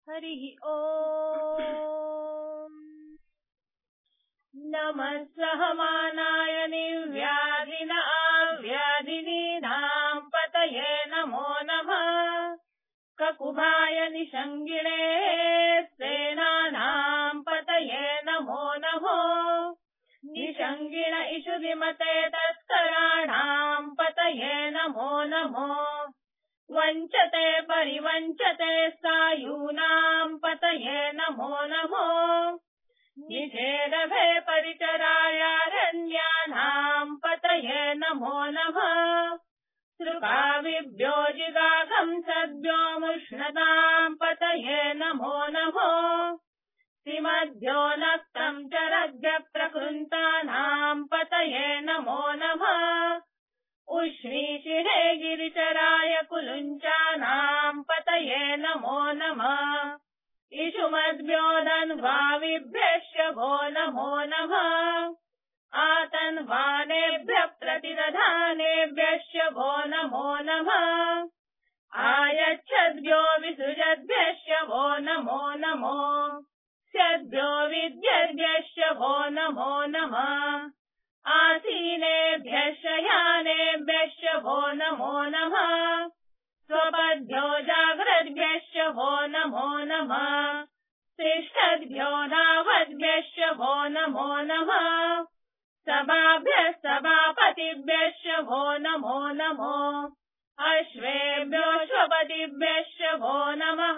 हरिः ओम्। नमः सहमानाय निर्व्याधिन आव्याधिनीनां पतये नमो नमः। ककुभाय निषङ्गिणे सेनानां पतये नमो नमः। निषङ्गिण इषुधिमते तत्कराणां पतये नमो नमः। वञ्चते परिवञ्चते सायूनां पतये नमो नमः। निषेदभे परिचरायारण्यानां पतये नमो नमः। सृपाविभ्यो जिगागं सद्भ्यो मुष्णतां पतये नमो नमः। श्रीमद्भ्यो नक्तं चरद्भ्य प्रकृन्तानां पतये नमो नमः। उष्णीशिरे गिरिचराय कुलुञ्चानां पतये नमो नमः। इषुमद्भ्यो धन्वाविभ्यश्च भो नमो नमः। आतन्वानेभ्यः प्रतिदधानेभ्यश्च भो नमो नमः। आयच्छद्भ्यो विसृजद्भ्यश्च भो नमो नमः। स्यद्भ्यो विद्यद्भ्यश्च भो नमो नमः। आसीनेभ्यः शयानेभ्यश्च भो नमो नमः। स्वपद्भ्यो जाग्रद्भ्यश्च भो नमो नमः। तिष्ठद्भ्यो धावद्भ्यश्च भो नमो नमः। सभाभ्यः सभापतिभ्यश्च भो नमो नमः। अश्वेभ्यो श्वपतिभ्यश्च भो नमः।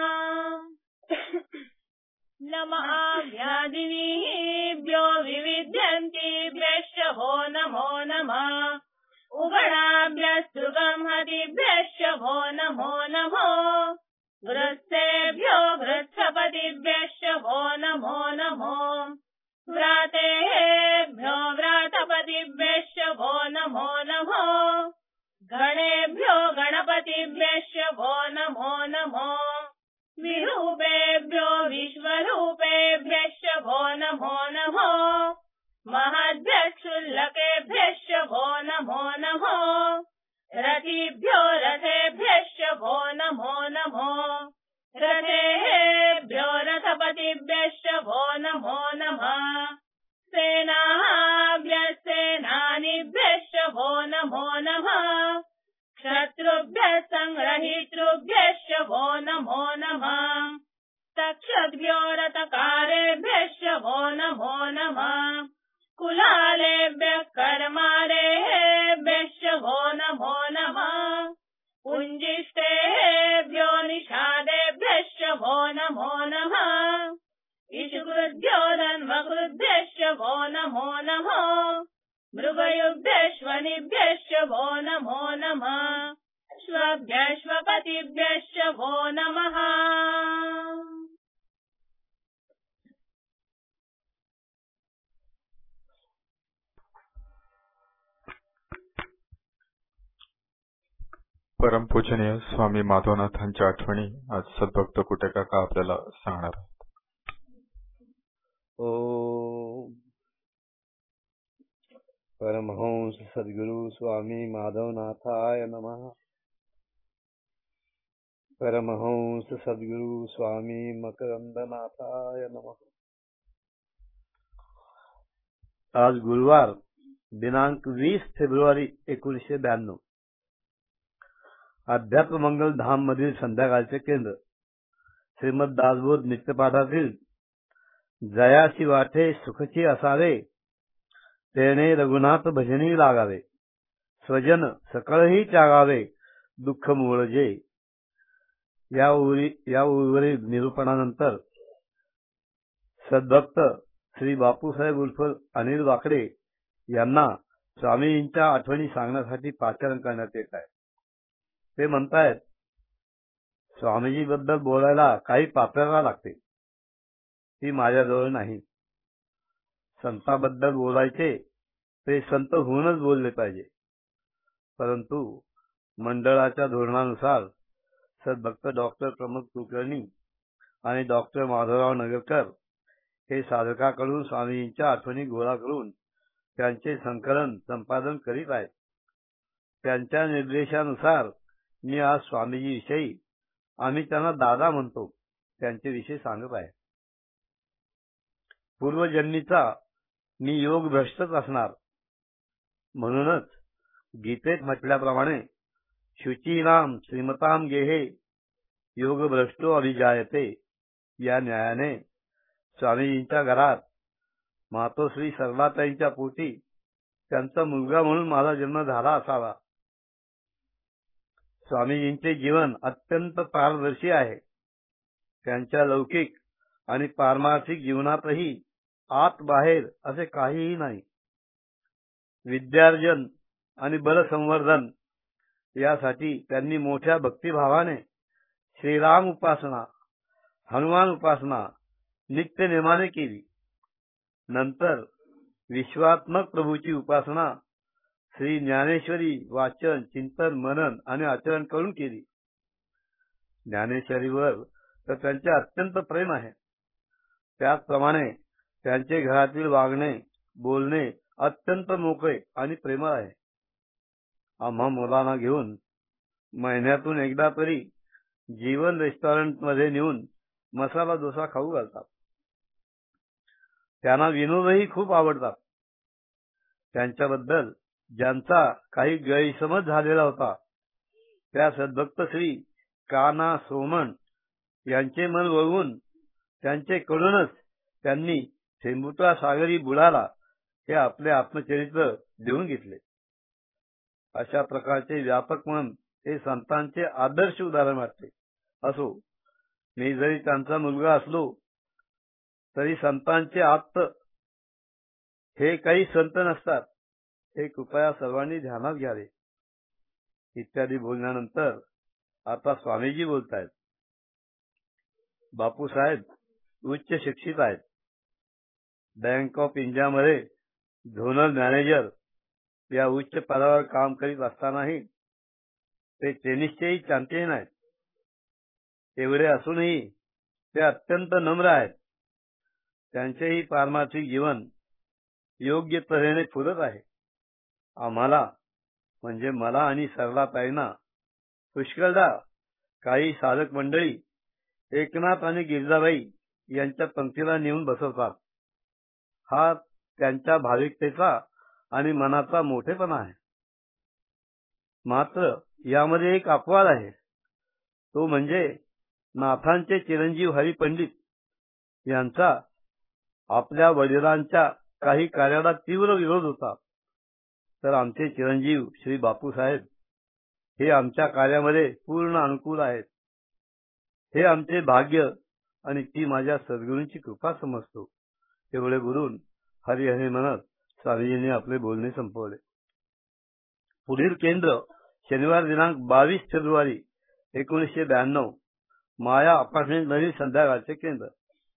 नमः व्याधिनीभ्यो विविध्यन्तीभ्यश्च भो नमो नमः। उगणाभ्यस्तु गंहतिभ्यश्च भो नमो नमः। वृत्सेभ्यो वृत्सपतिभ्यश्च भो नमो नमः। व्रातेभ्यो व्रातपतिभ्यश्च भो नमो नमः। गणेभ्यो गणपतिभ्यश्च भो नमो नमः। विरूपेभ्यो विश्वरूपेभ्यश्च भो नमो नमः। महद्भ्यः क्षुल्लकेभ्यश्च भो नमो नमः। रतिभ्यो रथेभ्यश्च भो नमो नमः। रथेभ्यो रथपतिभ्यश्च भो नमो नमः। सेनाभ्यः सेनानिभ्यश्च भो नमो नमः। शत्रुभ्यः संग्रहीतृभ्यश्च भो नमो नमः। तक्षद्भ्यो रथकारेभ्यश्च भो नमो नमः। कुलालेभ्यः कर्मारेभ्यश्च भो नमो नमः। पुञ्जिष्टेभ्यो निषादेभ्यश्च भो नमो नमः। इषुकृद्भ्यो धन्वकृद्भ्यश्च भो नमो नमः। मृगयुभ्यश्वनिभ्यश्च भो नमो नमः। श्वभ्यश्वपतिभ्यश्च भो नमः। परमपूजनीय स्वामी माधवनाथांच्या आठवणी आज सद्भक्त कुटेकाका आपल्याला सांगणार आहेत. ओम परमहंस सद्गुरु स्वामी माधवनाथाय नमः. परमहंस सद्गुरु स्वामी मकरंदनाथाय नमः. आज गुरुवार दिनांक 20 फेब्रुवारी 1992. अध्यात्म मंगल धाम मधील संध्याकाळचे केंद्र श्रीमद दासबोध नित्यपाठातील जयाची वाटे सुखची असावे तेणे रघुनाथ भजनी लागावे स्वजन सकळही त्यागावे दुःख मूळजे या ओळीवरील निरूपणानंतर सद्भक्त श्री बापूसाहेब उर्फ अनिल वाकडे यांना स्वामींच्या आठवणी सांगण्यासाठी पाचारण करण्यात येत आहे. ते म्हणतायत, स्वामीजी बद्दल बोलायला काही पात्रता लागते, ती माझ्याजवळ नाही. संतांबद्दल बोलायचे ते संत होऊनच बोलले पाहिजे. परंतु मंडळाच्या धोरणानुसार सद्भक्त डॉक्टर प्रमोद कुलकर्णी आणि डॉक्टर माधवराव नगरकर हे साधकाकडून स्वामींच्या आठवणी गोळा करून त्यांचे संकलन संपादन करीत आहेत. त्यांच्या निर्देशानुसार मी आज स्वामीजी विषयी, आम्ही त्यांना दादा म्हणतो, त्यांच्याविषयी सांगत आहे. पूर्वजन्मीचा मी योग भ्रष्टच असणार, म्हणूनच गीतेत म्हटल्याप्रमाणे शुचीनाम श्रीमताम गेहे योग भ्रष्टो अभिजायते या न्यायाने स्वामीजींच्या घरात मातोश्री सरलाताईंच्या पोटी त्यांचा मुलगा म्हणून माझा जन्म झाला असावा. स्वामीजींचे जीवन अत्यंत पारदर्शी आहे. त्यांच्या लौकिक आणि पारमार्थिक जीवनातही आत बाहेर असे काहीही नाही. विद्यार्जन आणि बलसंवर्धन यासाठी त्यांनी मोठ्या भक्तिभावाने श्रीराम उपासना, हनुमान उपासना नित्य नेमाने केली. नंतर विश्वात्मक प्रभूची उपासना श्री ज्ञानेश्वरी वाचन, चिंतन, मनन आणि आचरण करून केली. ज्ञानेश्वरीवर तर त्यांचे अत्यंत प्रेम आहे. त्याचप्रमाणे त्यांचे घरातील वागणे, बोलणे अत्यंत मोकळे आणि प्रेमळ आहे. आम्हा मुलांना घेऊन महिन्यातून एकदा तरी जीवन रेस्टॉरंटमध्ये नेऊन मसाला डोसा खाऊ घालतात. त्यांना विनोदही खूप आवडतात. त्यांच्याबद्दल ज्यांचा काही गैरसमज झालेला होता त्या सद्भक्त श्री काना सोमण यांचे मन वळवून त्यांचेकडूनच त्यांनी थेंबुचा सागरी बुडाला हे आपले आत्मचरित्र देऊन घेतले. अशा प्रकारचे व्यापक मन हे संतांचे आदर्श उदाहरण वाटते. असो, मी जरी त्यांचा मुलगा असलो तरी संतांचे आप्त हे काही संत नसतात, हे कृपया सर्वांनी ध्यानात घ्यावे. इत्यादी बोलण्यानंतर आता स्वामीजी बोलतायत. बापूसाहेब उच्च शिक्षित आहेत. बँक ऑफ इंडियामध्ये झोनल मॅनेजर या उच्च पदावर काम करीत असतानाही ते टेनिसचेही चॅम्पियन आहेत. एवढे असूनही ते अत्यंत नम्र आहेत. त्यांचेही पारमार्थिक जीवन योग्य तऱ्हेने फुलत आहे. आम्हाला म्हणजे मला आणि सरलाताईंना पुष्कळदा काही साधक मंडळी एकनाथ आणि गिरजाबाई यांच्या पंक्तीला नेऊन बसवतात. हा त्यांच्या भाविकतेचा आणि मनाचा मोठेपणा आहे. मात्र यामध्ये एक अपवाद आहे. तो म्हणजे नाथांचे चिरंजीव हरिपंडित यांचा आपल्या वडिलांच्या काही कार्याला तीव्र विरोध होता. तर आमचे चिरंजीव श्री बापूसाहेब हे आमच्या कार्यामध्ये पूर्ण अनुकूल आहेत. हे आमचे भाग्य आणि ती माझ्या सद्गुरूंची कृपा समजतो. एवढे बोलून हरिहरी म्हणत स्वामीजींनी आपले बोलणे संपवले. पुढील केंद्र शनिवार दिनांक 22 फेब्रुवारी 1992 माया अपार्टमेंट नवीन संध्याकाळचे केंद्र.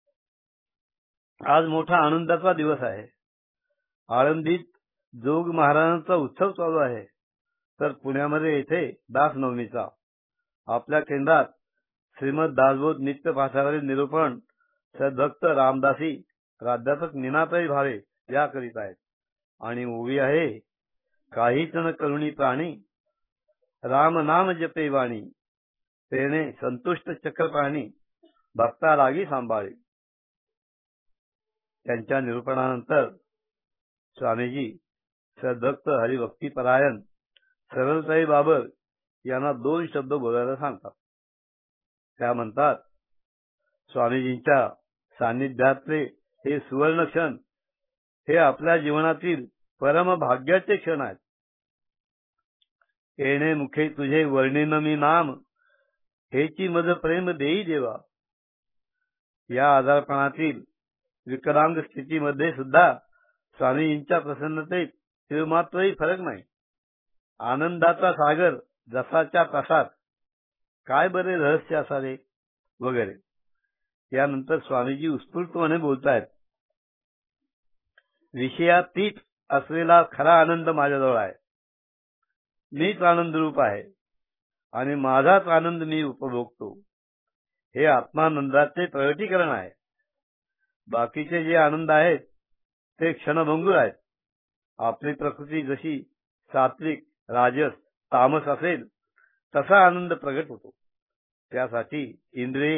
आज मोठा आनंदाचा दिवस आहे. आळंदीत जोग महाराजांचा उत्सव चालू आहे, तर पुण्यामध्ये येथे दासनवमीचा. आपल्या केंद्रात श्रीमद दासबोध नित्य पाठावरील निरूपण सद्भक्त रामदासी प्राध्यापक नीनाताई भावे या करीत आहेत. आणि ओवी आहे, काहीच न करुणी प्राणी राम नाम जपे वाणी तेने संतुष्ट चक्रपाणी भक्ता लागी सांभाळे. त्यांच्या निरूपणानंतर स्वामीजी सद्भक्त हरिभक्तीपरायण सरलताई बाबर यांना 2 शब्द बोलायला सांगतात. त्या म्हणतात, स्वामीजींच्या सान्निध्यातले हे सुवर्ण क्षण हे आपल्या जीवनातील परम भाग्याचे क्षण आहेत. येणे मुखे तुझे वर्णिन मी नाम हेची मज प्रेम देई देवा. या आजारपणातील विकलांग स्थितीमध्ये सुद्धा स्वामीजींच्या प्रसन्नतेत तिळमात्रही फरक नाही. आनंदाचा सागर जसाच्या तसाच, काय बरे रहस्य असावे वगैरे. यानंतर स्वामीजी उत्स्फूर्तपणे बोलतायत. विषयातीत असलेला खरा आनंद माझ्याजवळ आहे. मीच आनंद रूप आहे आणि माझाच आनंद मी उपभोगतो. हे आत्मानंदाचे प्रगटीकरण आहे. बाकीचे जे आनंद आहेत ते क्षणभंगूर आहेत. आपली प्रकृती जशी सात्विक, राजस, तामस असेल तसा आनंद प्रगट होतो. त्यासाठी इंद्रिये,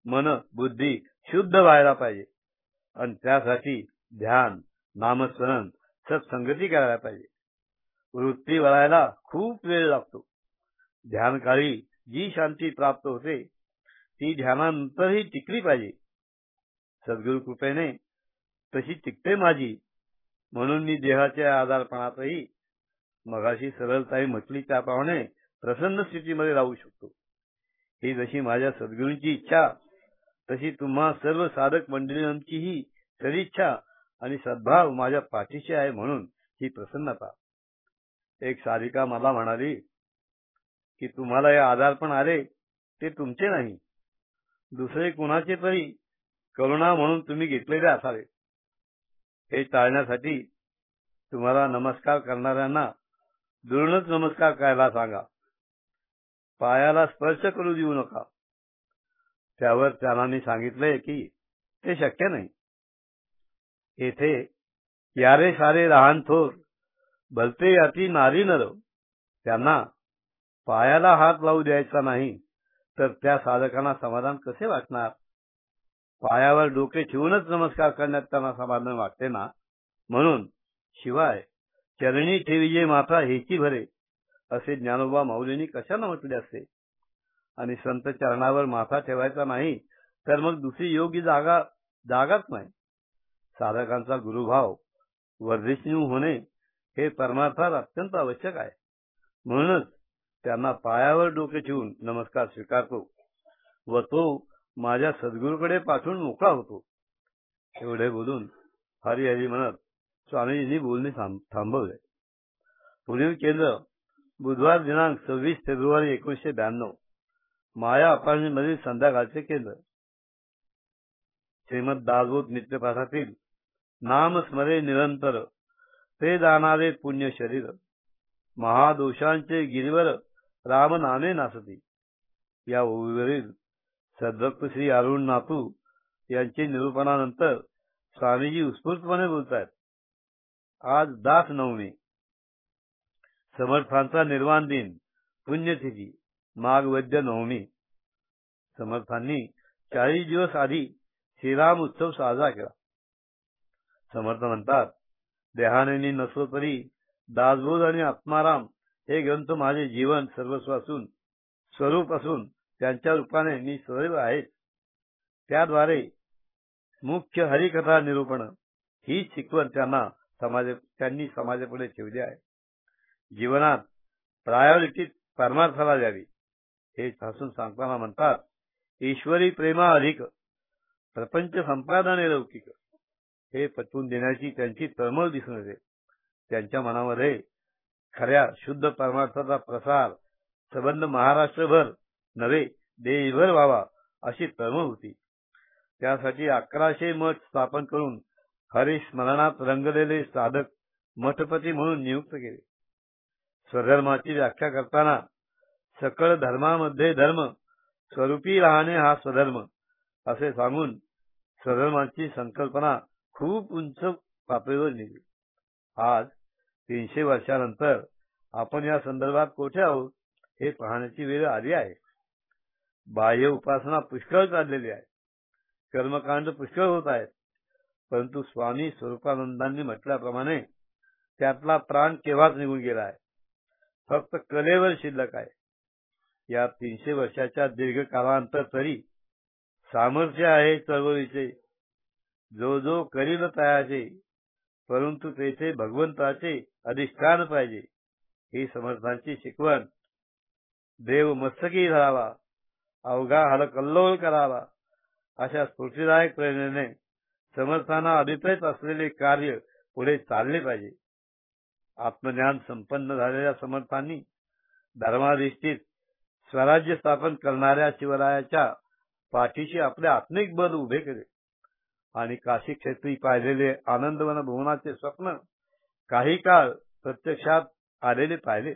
मन बुद्धी शुद्ध व्हायला पाहिजे आणि त्यासाठी ध्यान, नामस्मरण, सत्संगती करायला पाहिजे. वृत्ती वळायला खूप वेळ लागतो. ध्यानकाळी जी शांती प्राप्त होते ती ध्यानानंतरही टिकली पाहिजे. सद्गुरु कृपेने तशी टिकते माझी, म्हणून मी देहाच्या आजारपणातही मगाशी सरळताई म्हटली त्याप्रमाणे प्रसन्न स्थितीमध्ये राहू शकतो. ही जशी माझ्या सद्गुरूंची इच्छा तशी तुम्हा सर्व साधक मंडळींचीही सदिच्छा आणि सद्भाव माझ्या पाठीशी आहे, म्हणून ही प्रसन्नता. एक साधिका मला म्हणाली की तुम्हाला हे आजारपण आले ते तुमचे नाही, दुसरे कुणाचे तरी करुणा म्हणून तुम्ही घेतलेले असावे. हे टाळण्यासाठी तुम्हाला नमस्कार करणाऱ्यांना दुरूनच नमस्कार करायला सांगा. पायाला स्पर्श करू देऊ नका. त्यावर त्यांना मी सांगितले की ते शक्य नाही. येथे यारे सारे लहान थोर भलते याती नारी नर, त्यांना पायाला हात लावू द्यायचा नाही तर त्या साधकांना समाधान कसे वाटणार. पायावर डोके ठेवूनच नमस्कार करण्यात त्यांना समाधान वाटते ना. म्हणून शिवाय चरणी ठेविजे माथा हेची भरे असे ज्ञानोबा माऊलींनी कशाला म्हटले असते. आणि संत चरणावर माथा ठेवायचा नाही तर मग दुसरी योग्य जागाच नाही. साधकांचा गुरुभाव वर्धिष्णू होणे हे परमार्थात अत्यंत आवश्यक आहे. म्हणूनच त्यांना पायावर डोके ठेवून नमस्कार स्वीकारतो व तो माझ्या सद्गुरूकडे पाठवून मोकळा होतो. एवढे बोलून हरी हरी म्हणत स्वामीजींनी बोलणे थांबवले. पुढील केंद्र बुधवार दिनांक 26 फेब्रुवारी 1992 माया अपार्टमेंट मधील संध्याकाळचे केंद्र. श्रीमद दासबोध नित्यपाठातील नाम स्मरे निरंतर ते जाणारे पुण्य शरीर, महादोषांचे गिरीवर राम नामे नासती. या ओवीवरील सद्भक्त श्री अरुण नातू यांचे निरूपणानंतर स्वामीजी उत्स्फूर्तपणे बोलतायत. आज दास नवमी, समर्थांचा निर्वाण दिन, पुण्यतिथी माघ वद्य नवमी. समर्थांनी 40 दिवस आधी श्रीराम उत्सव साजरा केला. समर्थ म्हणतात, देहाने नसलो तरी दासबोध आणि आत्माराम हे ग्रंथ माझे जीवन सर्वस्व असून स्वरूप असून त्यांच्या रूपाने मी सदैव आहे. त्याद्वारे मुख्य हरिकथा निरूपण ही शिकवण त्यांनी समाजापुढे ठेवली आहे. जीवनात प्रायोरिटी परमार्थाला द्यावी हे ठासून सांगताना म्हणतात, ईश्वरी प्रेमा अधिक प्रपंच संपादने लौकिक. हे पटवून देण्याची त्यांची तळमळ दिसून येते. त्यांच्या मनामध्ये खऱ्या शुद्ध परमार्थाचा प्रसार संबंध महाराष्ट्रभर नव्हे देशभर व्हावा अशी तळमळ होती. त्यासाठी 1100 मठ स्थापन करून हरिस्मरणात रंगलेले साधक मठपती म्हणून नियुक्त केले. स्वधर्माची व्याख्या करताना सकळ धर्मामध्ये धर्म स्वरूपी राहणे हा स्वधर्म असे सांगून स्वधर्माची संकल्पना खूप उंच पातळीवर नेली. आज 300 वर्षानंतर आपण या संदर्भात कोठे आहोत हे पाहण्याची वेळ आली आहे. बाह्य उपासना पुष्कळ चाललेली आहे, कर्मकांड पुष्कळ होत आहेत, परंतु स्वामी स्वरूपानंदांनी म्हटल्याप्रमाणे त्यातला प्राण केव्हाच निघून गेला आहे. फक्त कलेवर शिल्लक आहे. या 300 वर्षाच्या दीर्घ कालांतर तरी सामर्थ्य आहे चळवळीचे, जो जो करील तयाचे, परंतु तेथे भगवंताचे अधिष्ठान पाहिजे. ही समर्थांची शिकवण. देव मस्तकी धरावा, अवघा हलकल्लोळ करावा अशा स्फूर्तिदायक प्रेरणेने समर्थांना अभिप्रेत असलेले कार्य पुढे चालले पाहिजे. आत्मज्ञान संपन्न झालेल्या समर्थांनी धर्माधिष्ठित स्वराज्य स्थापन करणाऱ्या शिवरायाच्या पाठीशी आपले आत्मिक बल उभे केले आणि काशी क्षेत्री पाहिलेले आनंदवन भुवनाचे स्वप्न काही काळ प्रत्यक्षात आलेले पाहिले.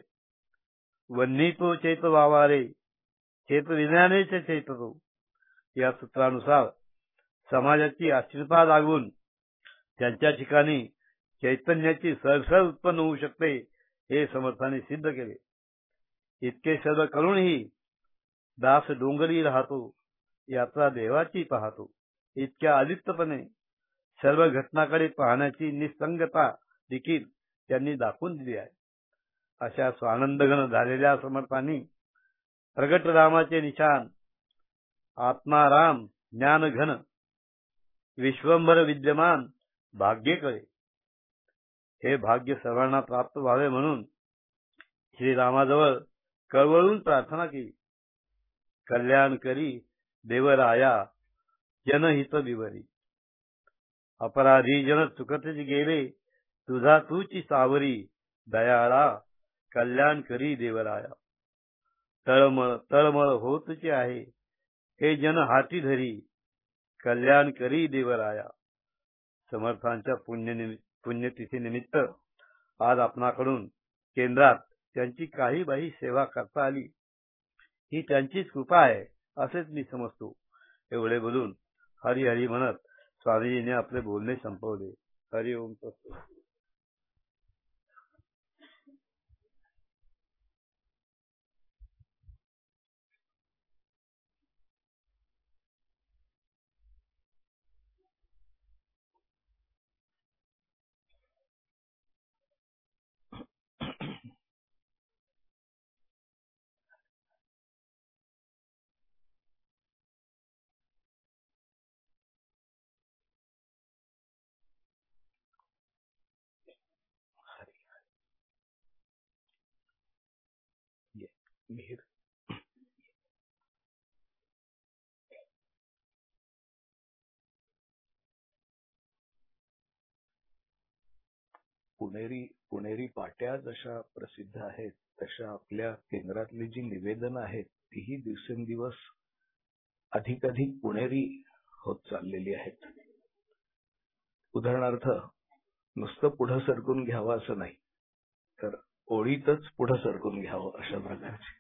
वन्नी तो चेत वावारे, चेत विज्ञानेचे चेततो या सूत्रानुसार समाजाची आश्रिता लागून त्यांच्या ठिकाणी चैतन्याची सरसर उत्पन्न होऊ शकते हे समर्थांनी सिद्ध केले. इतके सर्व करूनही दास डोंगरी राहतो यात्रा देवाची पाहतो. इतक्या अलिप्तपणे सर्व घटनाकडे पाहण्याची निसंगता देखील त्यांनी दाखवून दिली आहे. अशा स्वानंदघन झालेल्या समर्थांनी प्रगट रामाचे निशान आत्माराम ज्ञानघन विश्वंभर विद्यमान भाग्य कळे. हे भाग्य सर्वांना प्राप्त व्हावे म्हणून श्रीरामाजवळ कळवळून प्रार्थना केली. कल्याण करी देवराया जनहित विवरी. अपराधी जन चुकतच गेले तुझा तूची सावरी दयाळा कल्याण करी देवराया. तळमळ तळमळ होतची आहे हे जन हाती धरी कल्याण करी देवराया. समर्थांच्या पुण्यतिथीनिमित्त आज आपणाकडून केंद्रात त्यांची काही बाही सेवा करता आली ही त्यांचीच कृपा आहे असेच मी समजतो. एवढे बोलून हरी हरी म्हणत स्वामीजीने आपले बोलणे संपवले. हरि ओम तत्सत. पुणेरी पाट्या जशा प्रसिद्ध आहेत तशा आपल्या केंद्रातली जी निवेदन आहेत तीही दिवसेंदिवस अधिक पुणेरी होत चाललेली आहेत. उदाहरणार्थ नुसतं पुढं सरकून घ्यावं असं नाही तर ओळीतच पुढं सरकून घ्यावं अशा प्रकारची.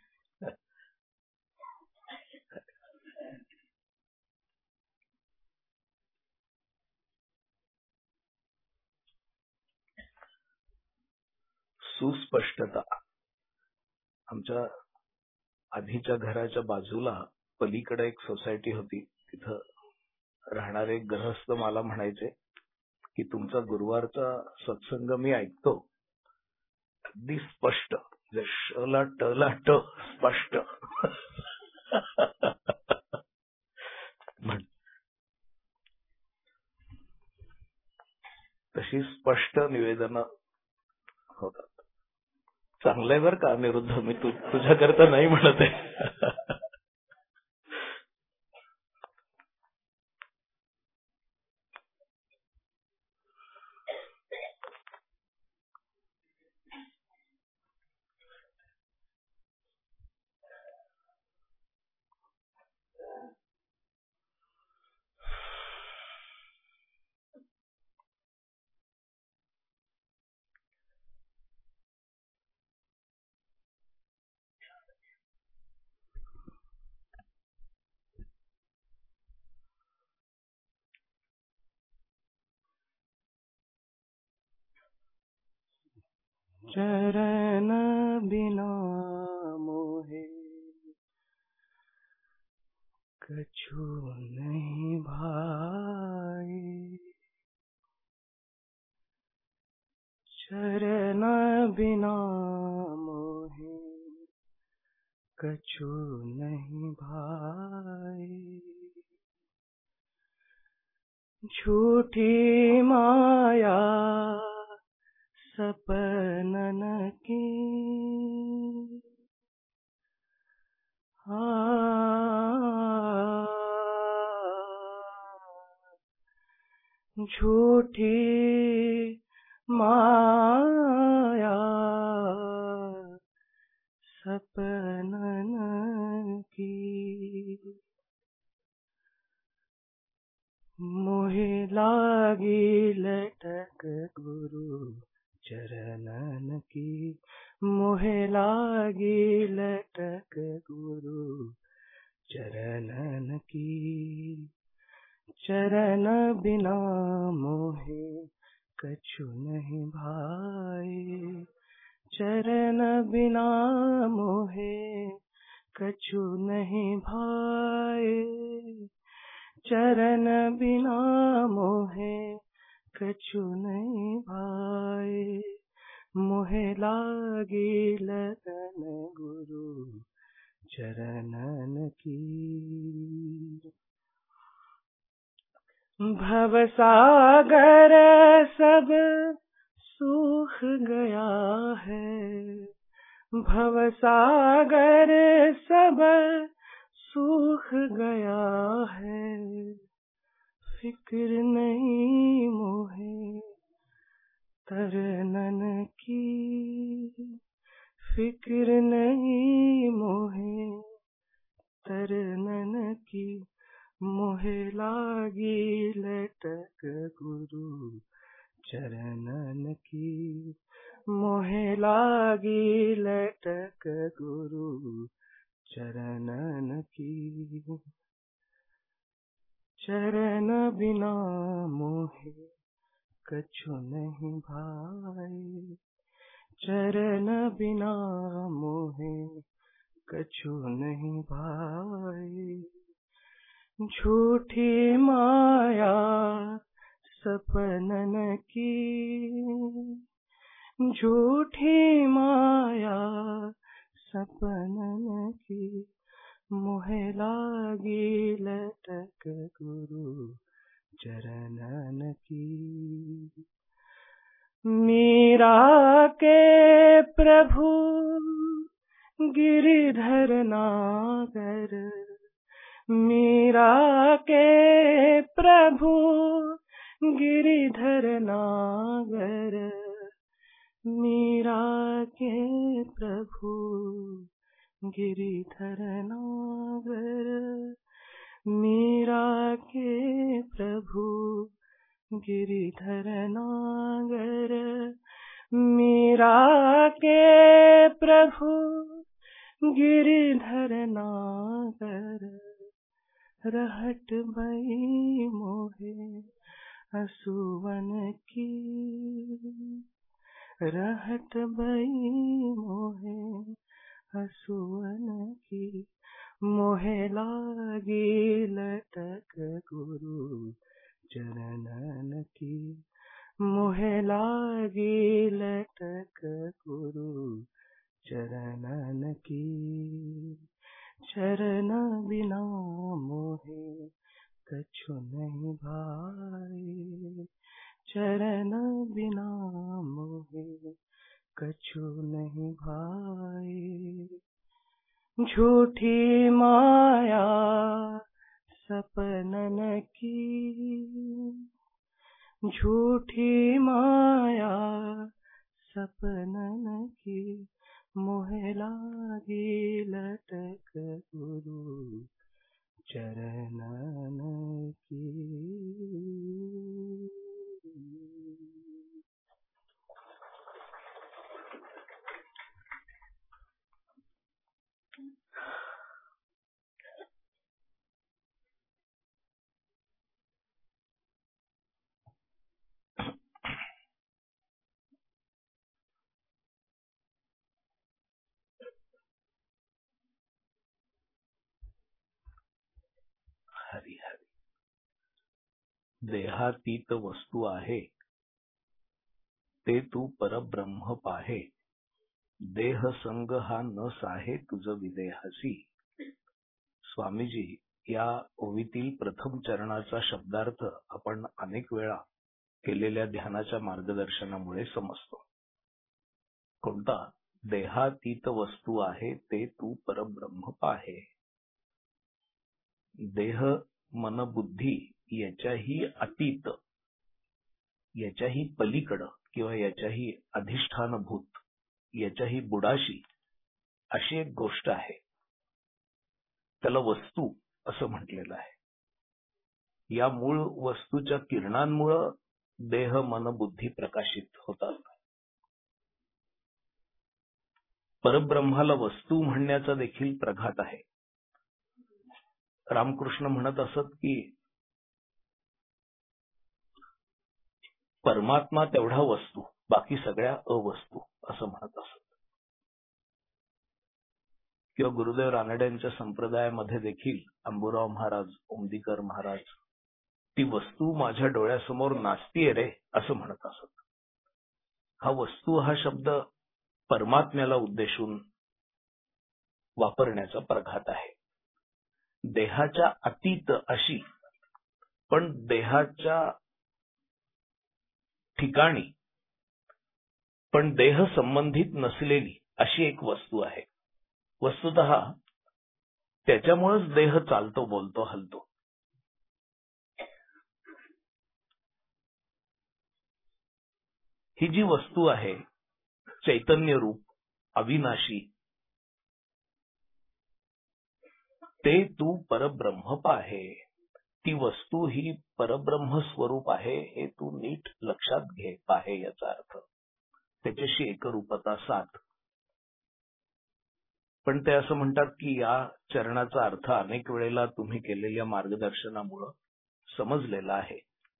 सुस्पष्टता. आमच्या आधीच्या घराच्या बाजूला पलीकडे एक सोसायटी होती. तिथं राहणारे गृहस्थ मला म्हणायचे की तुमचा गुरुवारचा सत्संग मी ऐकतो अगदी स्पष्ट म्हणजे श ला ट ला ट स्पष्ट. तशी स्पष्ट निवेदन होतात. चांगलंय बरं का अनिरुद्ध, मी तुझ्याकरता नाही म्हणत आहे. चरण बिना मोहे कछु नहीं भाई. चरण बिना मोहे कछु नहीं भाई. झूठी माया सपनन की झूठी माया सपनन की. मोहे लागी लटक गुरु चरणन की. मोहे लागी लटक गुरु चरणन की. चरण बिना मोहे कछु नहीं भाई. चरण बिना मोहे कछु नहीं भाए, चरण बिना मोहे कछु नहीं भाए। मोहे लागी लगन गुरु चरणन की। भवसागर सब सूख गया है, भवसागर सब सूख गया है। फिक्र नहीं मोहे तरनन की, फिक्र नहीं मोहे तरनन की। मोहे लागी लटक गुरु चरणन की। मोहे लागी लटक गुरु चरणन की। चरण बिना मोहे कछु नहीं भाए, चरण बिना मोहे कछु नहीं भाए। झूठी माया सपनन की, झूठी माया सपनन की। मोहे लागी लटक गुरु चरणन की। मीरा के प्रभु गिरिधर नागर, मीरा के प्रभु गिरिधर नागर। मीरा के प्रभु गिरिधर नागर। मीरा के प्रभु गिरिधर नागर। मीरा के प्रभु गिरिधर नागर। रहट भई मोहे असुवन की, रहट भई मोहे असुवन की। मोहे लागी लटक गुरु चरणन की। मोहे लागी लटक गुरु चरणन की। चरण बिना मोहे कछु नहीं भाए, चरण बिना मोहे कछु नहीं भाए। झूठी माया सपनन की, झूठी माया सपनन की। मोहे लागी लटक गुरु चरणन की। हरी हरी. देहातीत वस्तू आहे ते तू परब्रह्म पाहे. देह संग हा नस आहे तुझ विदेहसी. स्वामीजी या ओवीतील प्रथम चरणाचा शब्दार्थ आपण अनेक वेळा केलेल्या ध्यानाच्या मार्गदर्शनामुळे समजतो. कोणता? देहातीत वस्तू आहे ते तू परब्रह्म पाहे. देह मन बुद्धी याच्याही अतीत, याच्याही पलीकडं किंवा याच्याही अधिष्ठानभूत, याच्याही बुडाशी अशी एक गोष्ट आहे. त्याला वस्तू असं म्हटलेलं आहे. या मूळ वस्तूच्या किरणांमुळे देह मन बुद्धी प्रकाशित होतात. परब्रह्माला वस्तू म्हणण्याचा देखील प्रघात आहे. रामकृष्ण म्हणत असत की परमात्मा तेवढा वस्तू, बाकी सगळ्या अवस्तू असं म्हणत असत. किंवा गुरुदेव रानड्यांच्या संप्रदायामध्ये देखील अंबुराव महाराज, ओमदीकर महाराज ती वस्तू माझ्या डोळ्यासमोर नाचतीये रे असं म्हणत असत. हा वस्तू हा शब्द परमात्म्याला उद्देशून वापरण्याचा प्रघात आहे. देहाच्या अतीत अशी पण देहाच्या ठिकाणी पण देह संबंधित नसलेली अशी एक वस्तू आहे. वस्तुतः त्याच्यामुळेच देह चालतो, बोलतो, हलतो. ही जी वस्तू आहे चैतन्य रूप, अविनाशी, ते तू परब्रह्म पाहे. ती वस्तू ही परब्रह्म स्वरूप आहे हे तू नीट लक्षात घे. पाहे याचा अर्थ त्याच्याशी एकरूपता साध. पण ते असं म्हणतात की या चरणाचा अर्थ अनेक वेळेला तुम्ही केलेल्या मार्गदर्शनामुळे समजलेला आहे,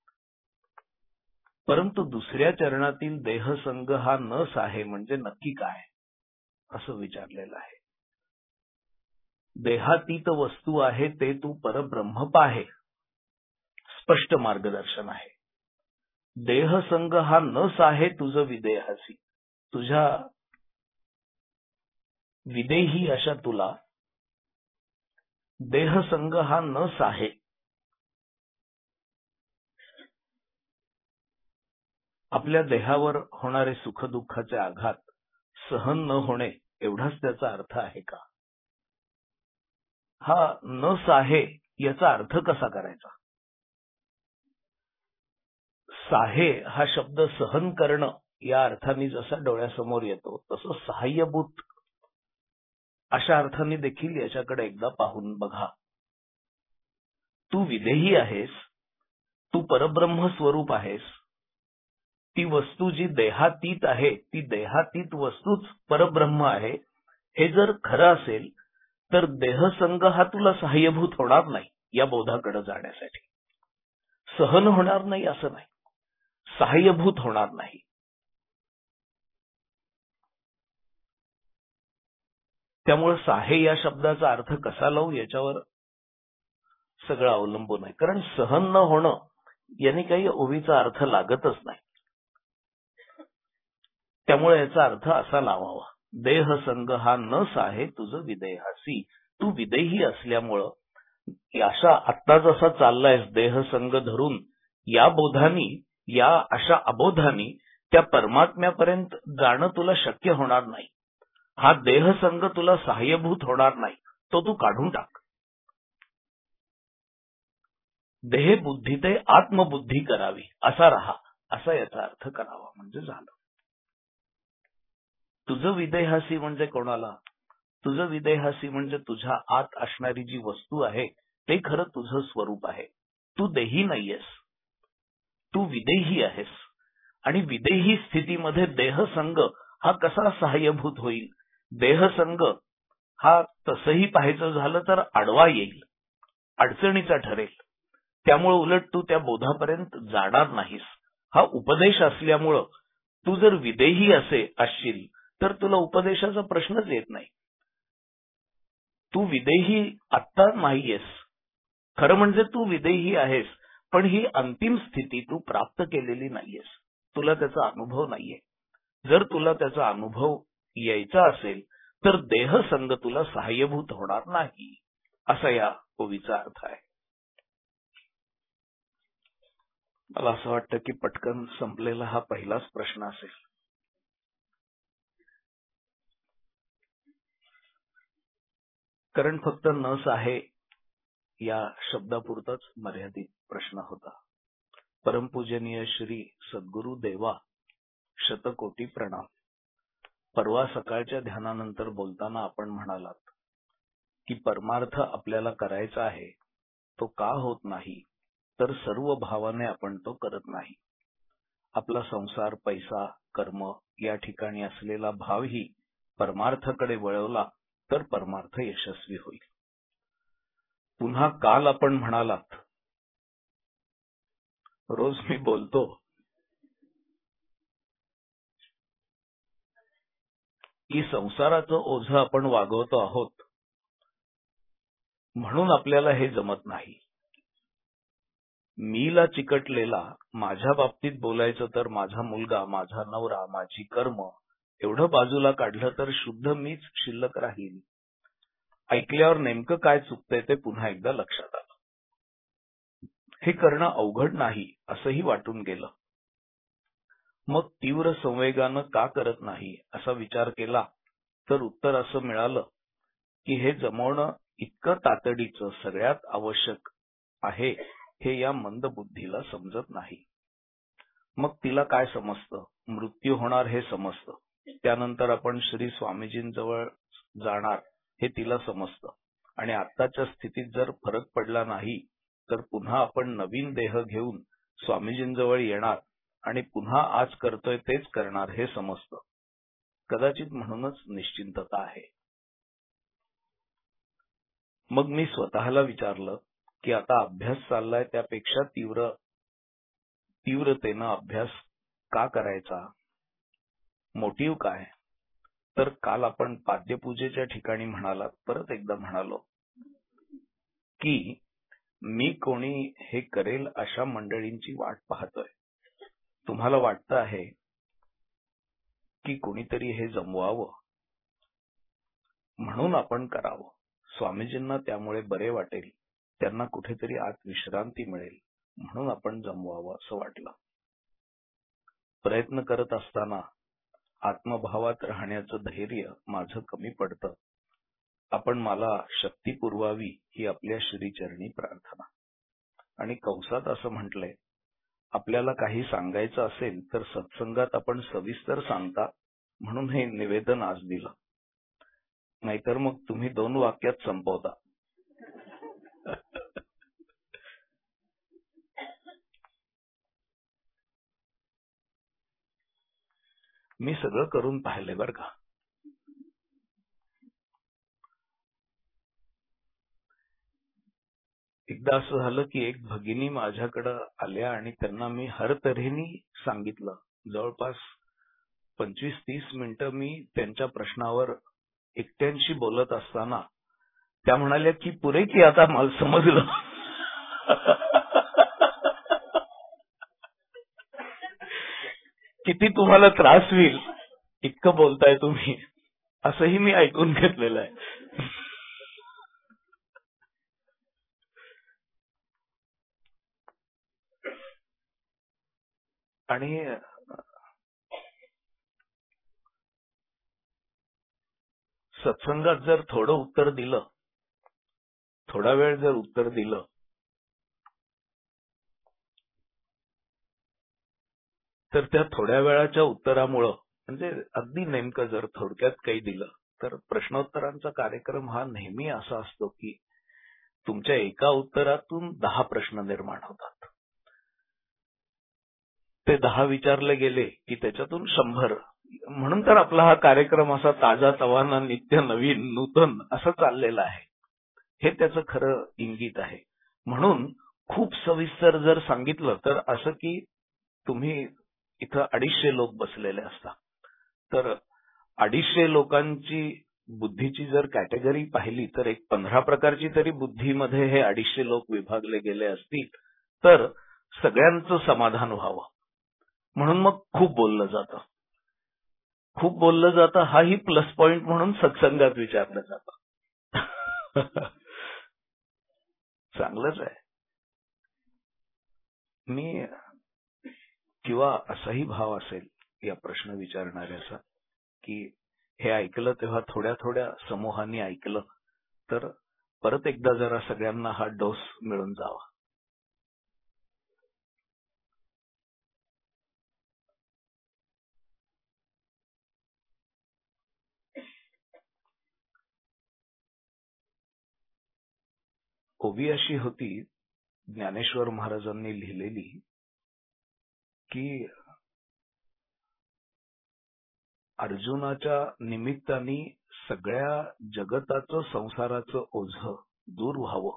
परंतु दुसऱ्या चरणातील देहसंग हा नस आहे म्हणजे नक्की काय असं विचारलेलं आहे. देहातीत वस्तू आहे ते तू परब्रह्म पाहे, स्पष्ट मार्गदर्शन आहे. देहसंग हा नस आहे तुझं विदेहासी, तुझ्या विदेही अशा तुला देहसंग हा नस आहे. आपल्या देहावर होणारे सुखदुःखाचे आघात सहन न होणे एवढाच त्याचा अर्थ आहे का? हा नस आहे याचा अर्थ कसा करायचा? साहे हा शब्द सहन करणं या अर्थाने जसा डोळ्यासमोर येतो तसं सहाय्यभूत अशा अर्थाने देखील याच्याकडे एकदा पाहून बघा. तू विदेही आहेस, तू परब्रह्म स्वरूप आहेस. ती वस्तू जी देहातीत आहे ती देहातीत वस्तूच परब्रह्म आहे. हे जर खरं असेल तर देहसंग हा तुला सहाय्यभूत होणार नाही या बोधाकडे जाण्यासाठी. सहन होणार नाही असं नाही, सहाय्यभूत होणार नाही. त्यामुळे साहे या शब्दाचा अर्थ कसा लावू याच्यावर सगळं अवलंबून आहे. कारण सहन न होणं याने काही ओवीचा अर्थ लागतच नाही. त्यामुळे याचा अर्थ असा लावावा, देहसंग हा नस आहे तुझं विदेहासी. तू विदेही असल्यामुळं अशा आत्ता जसा चाललायस देहसंग धरून या बोधानी या अशा अबोधानी त्या परमात्म्यापर्यंत जाणं तुला शक्य होणार नाही. हा देहसंग तुला सहाय्यभूत होणार नाही, तो तू काढून टाक. देहबुद्धी ते आत्मबुद्धी करावी असा राहा, असा याचा अर्थ करावा म्हणजे झालं. तुझं विदेहासी म्हणजे कोणाला? तुझं विदेहासी म्हणजे तुझ्या आत असणारी जी वस्तू आहे ते खरं तुझं स्वरूप आहे. तू देही नाहीयेस, तू विदेही आहेस. आणि विदेही स्थितीमध्ये देहसंग हा कसा सहाय्यभूत होईल? देहसंग हा तसंही पाहायचं झालं तर आडवा येईल, अडचणीचा ठरेल. त्यामुळे उलट तू त्या बोधापर्यंत जाणार नाहीस. हा उपदेश असल्यामुळं तू जर विदेही असशील तर तुला उपदेशाचा प्रश्नच येत नाही. तू विदेही आत्ता नाहीयेस, खरं म्हणजे तू विदेही आहेस, पण ही अंतिम स्थिती तू प्राप्त केलेली नाहीयेस. तुला त्याचा अनुभव नाहीये. जर तुला त्याचा अनुभव यायचा असेल तर देहसंग तुला सहाय्यभूत होणार नाही असा या ओवीचा अर्थ आहे. मला असं वाटतं की पटकन संपलेला हा पहिलाच प्रश्न असेल. कारण फक्त नस आहे या शब्दापुरताच मर्यादित प्रश्न होता. परमपूजनीय श्री सद्गुरु देवा, शतकोटी प्रणाम. परवा सकाळच्या ध्यानानंतर बोलताना आपण म्हणालात की परमार्थ आपल्याला करायचा आहे तो का होत नाही, तर सर्व भावाने आपण तो करत नाही. आपला संसार, पैसा, कर्म या ठिकाणी असलेला भावही परमार्थाकडे वळवला तर परमार्थ यशस्वी होईल. पुन्हा काल आपण म्हणालात, रोज मी बोलतो की संसाराचं ओझं आपण वागवतो आहोत म्हणून आपल्याला हे जमत नाही. मीला चिकटलेला माझ्या बाबतीत बोलायचं तर माझा मुलगा, माझा नवरा, माझी कर्म एवढं बाजूला काढलं तर शुद्ध मीच शिल्लक राहील. ऐकल्यावर नेमकं काय चुकतंय ते पुन्हा एकदा लक्षात आलं. हे करणं अवघड नाही असंही वाटून गेलं. मग तीव्र संवेगानं का करत नाही असा विचार केला तर उत्तर असं मिळालं की हे जमवणं इतकं तातडीचं, सगळ्यात आवश्यक आहे हे या मंद बुद्धीला समजत नाही. मग तिला काय समजतं? मृत्यू होणार हे समजतं. त्यानंतर आपण श्री स्वामीजींजवळ जाणार हे तिला समजतं. आणि आत्ताच्या स्थितीत जर फरक पडला नाही तर पुन्हा आपण नवीन देह घेऊन स्वामीजींजवळ येणार आणि पुन्हा आज करतोय तेच करणार हे समजतं. कदाचित म्हणूनच निश्चिंतता आहे. मग मी स्वतःला विचारलं की आता अभ्यास चाललाय त्यापेक्षा तीव्रतेनं अभ्यास का करायचा? मोटिव्ह काय? तर काल आपण पाद्यपूजेच्या ठिकाणी म्हणालात, परत एकदा म्हणालो की मी कोणी हे करेल अशा मंडळींची वाट पाहतोय. तुम्हाला वाटतं आहे की कोणीतरी हे जमवावं म्हणून आपण करावं. स्वामीजींना त्यामुळे बरे वाटेल, त्यांना कुठेतरी आत विश्रांती मिळेल म्हणून आपण जमवावं असं वाटलं. प्रयत्न करत असताना आत्मभावात राहण्याचं धैर्य माझं कमी पडतं. आपण मला शक्ती पुरवावी ही आपल्या श्रीचरणी प्रार्थना. आणि कंसात असं म्हटलंय, आपल्याला काही सांगायचं असेल तर सत्संगात आपण सविस्तर सांगता म्हणून हे निवेदन आज दिलं. नाहीतर मग तुम्ही 2 वाक्यात संपवता. मी सगळं करून पाहिलंय बरं का. एकदा असं झालं की एक भगिनी माझ्याकडे आल्या आणि त्यांना मी हर तऱ्हेने सांगितलं. जवळपास 25-30 मिनिटं मी त्यांच्या प्रश्नावर एकट्यांशी बोलत असताना त्या म्हणाल्या की पुरे की आता मला समजलं. किती तुम्हाला त्रास होईल इतकं बोलताय तुम्ही, असंही मी ऐकून घेतलेलं आहे. आणि सत्संगात जर थोडं उत्तर दिलं, थोडा वेळ जर उत्तर दिलं तर त्या थोड्या वेळाच्या उत्तरामुळं, म्हणजे अगदी नेमकं जर थोडक्यात काही दिलं तर प्रश्नोत्तरांचा कार्यक्रम हा नेहमी असा असतो की तुमच्या एका उत्तरातून 10 प्रश्न निर्माण होतात. ते 10 विचारले गेले की त्याच्यातून 100. म्हणून तर आपला हा कार्यक्रम असा ताजा तवाना, नित्य नवीन, नूतन असं चाललेला आहे. हे त्याचं खरं इंगित आहे. म्हणून खूप सविस्तर जर सांगितलं तर असं की तुम्ही इथं 250 लोक बसलेले असतात, तर 250 लोकांची बुद्धीची जर कॅटेगरी पाहिली तर एक 15 प्रकारची तरी बुद्धीमध्ये हे 250 लोक विभागले गेले असतील तर सगळ्यांचं समाधान व्हावं. म्हणून मग खूप बोललं जातं. खूप बोललं जातं हाही प्लस पॉइंट म्हणून सत्संगात विचारलं जातं. चांगलंच आहे. मी किंवा असाही भाव असेल या प्रश्न विचारणाऱ्याचा की हे ऐकलं तेव्हा थोड्या थोड्या समूहांनी ऐकलं तर परत एकदा जरा सगळ्यांना हा डोस मिळून जावा. ओवी अशी होती, ज्ञानेश्वर महाराजांनी लिहिलेली की अर्जुनाच्या निमित्ताने सगळ्या जगताचं, संसाराचं ओझं दूर व्हावं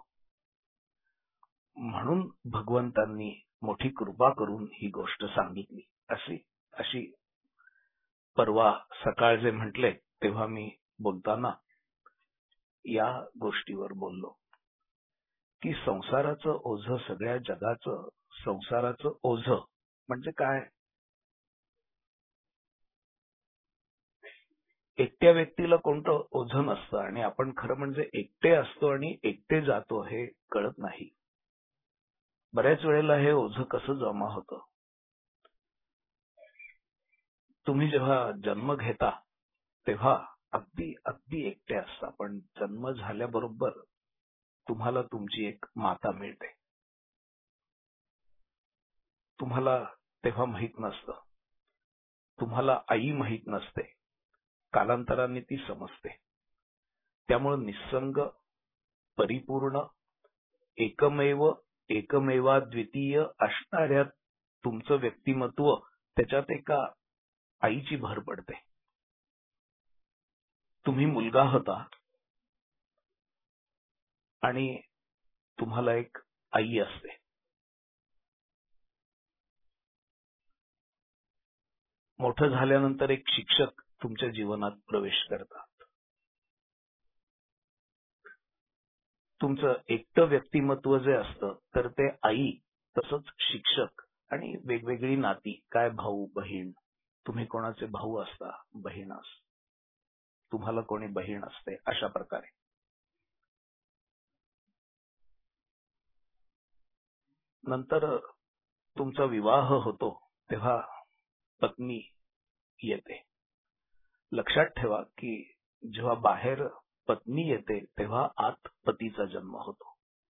म्हणून भगवंतांनी मोठी कृपा करून ही गोष्ट सांगितली. अशी परवा सकाळ जे म्हटले तेव्हा मी बोलताना या गोष्टीवर बोललो. की संसाराचं ओझं, सगळ्या जगाचं संसाराचं ओझं म्हणजे काय? एकट्या व्यक्तीला कोणतं ओझं नसतं आणि आपण खरं म्हणजे एकटे असतो आणि एकटे जातो हे कळत नाही. बऱ्याच वेळेला हे ओझं कसं जमा होतं? तुम्ही जेव्हा जन्म घेता तेव्हा अगदी अगदी एकटे असता, पण जन्म झाल्याबरोबर तुम्हाला तुमची एक माता मिळते. तुम्हाला तेव्हा माहित नसतं, तुम्हाला आई माहित नसते, कालांतराने ती समजते. त्यामुळे निसंग, परिपूर्ण, एकमेवा द्वितीय असणाऱ्या तुमचं व्यक्तिमत्व, त्याच्यात एका आईची भर पडते. तुम्ही मुलगा होता आणि तुम्हाला एक आई असते. मोठं झाल्यानंतर एक शिक्षक तुमच्या जीवनात प्रवेश करतात. तुमचं एकटं व्यक्तिमत्व जे असतं तर ते आई, तसंच शिक्षक आणि वेगवेगळी नाती, काय भाऊ बहीण, तुम्ही कोणाचे भाऊ असता, बहीण असता, तुम्हाला कोणी बहीण असते, अशा प्रकारे. नंतर तुमचा विवाह होतो तेव्हा पत्नी येते. लक्षात ठेवा की जेव्हा बाहेर पत्नी येते तेव्हा आत पतीचा जन्म होतो.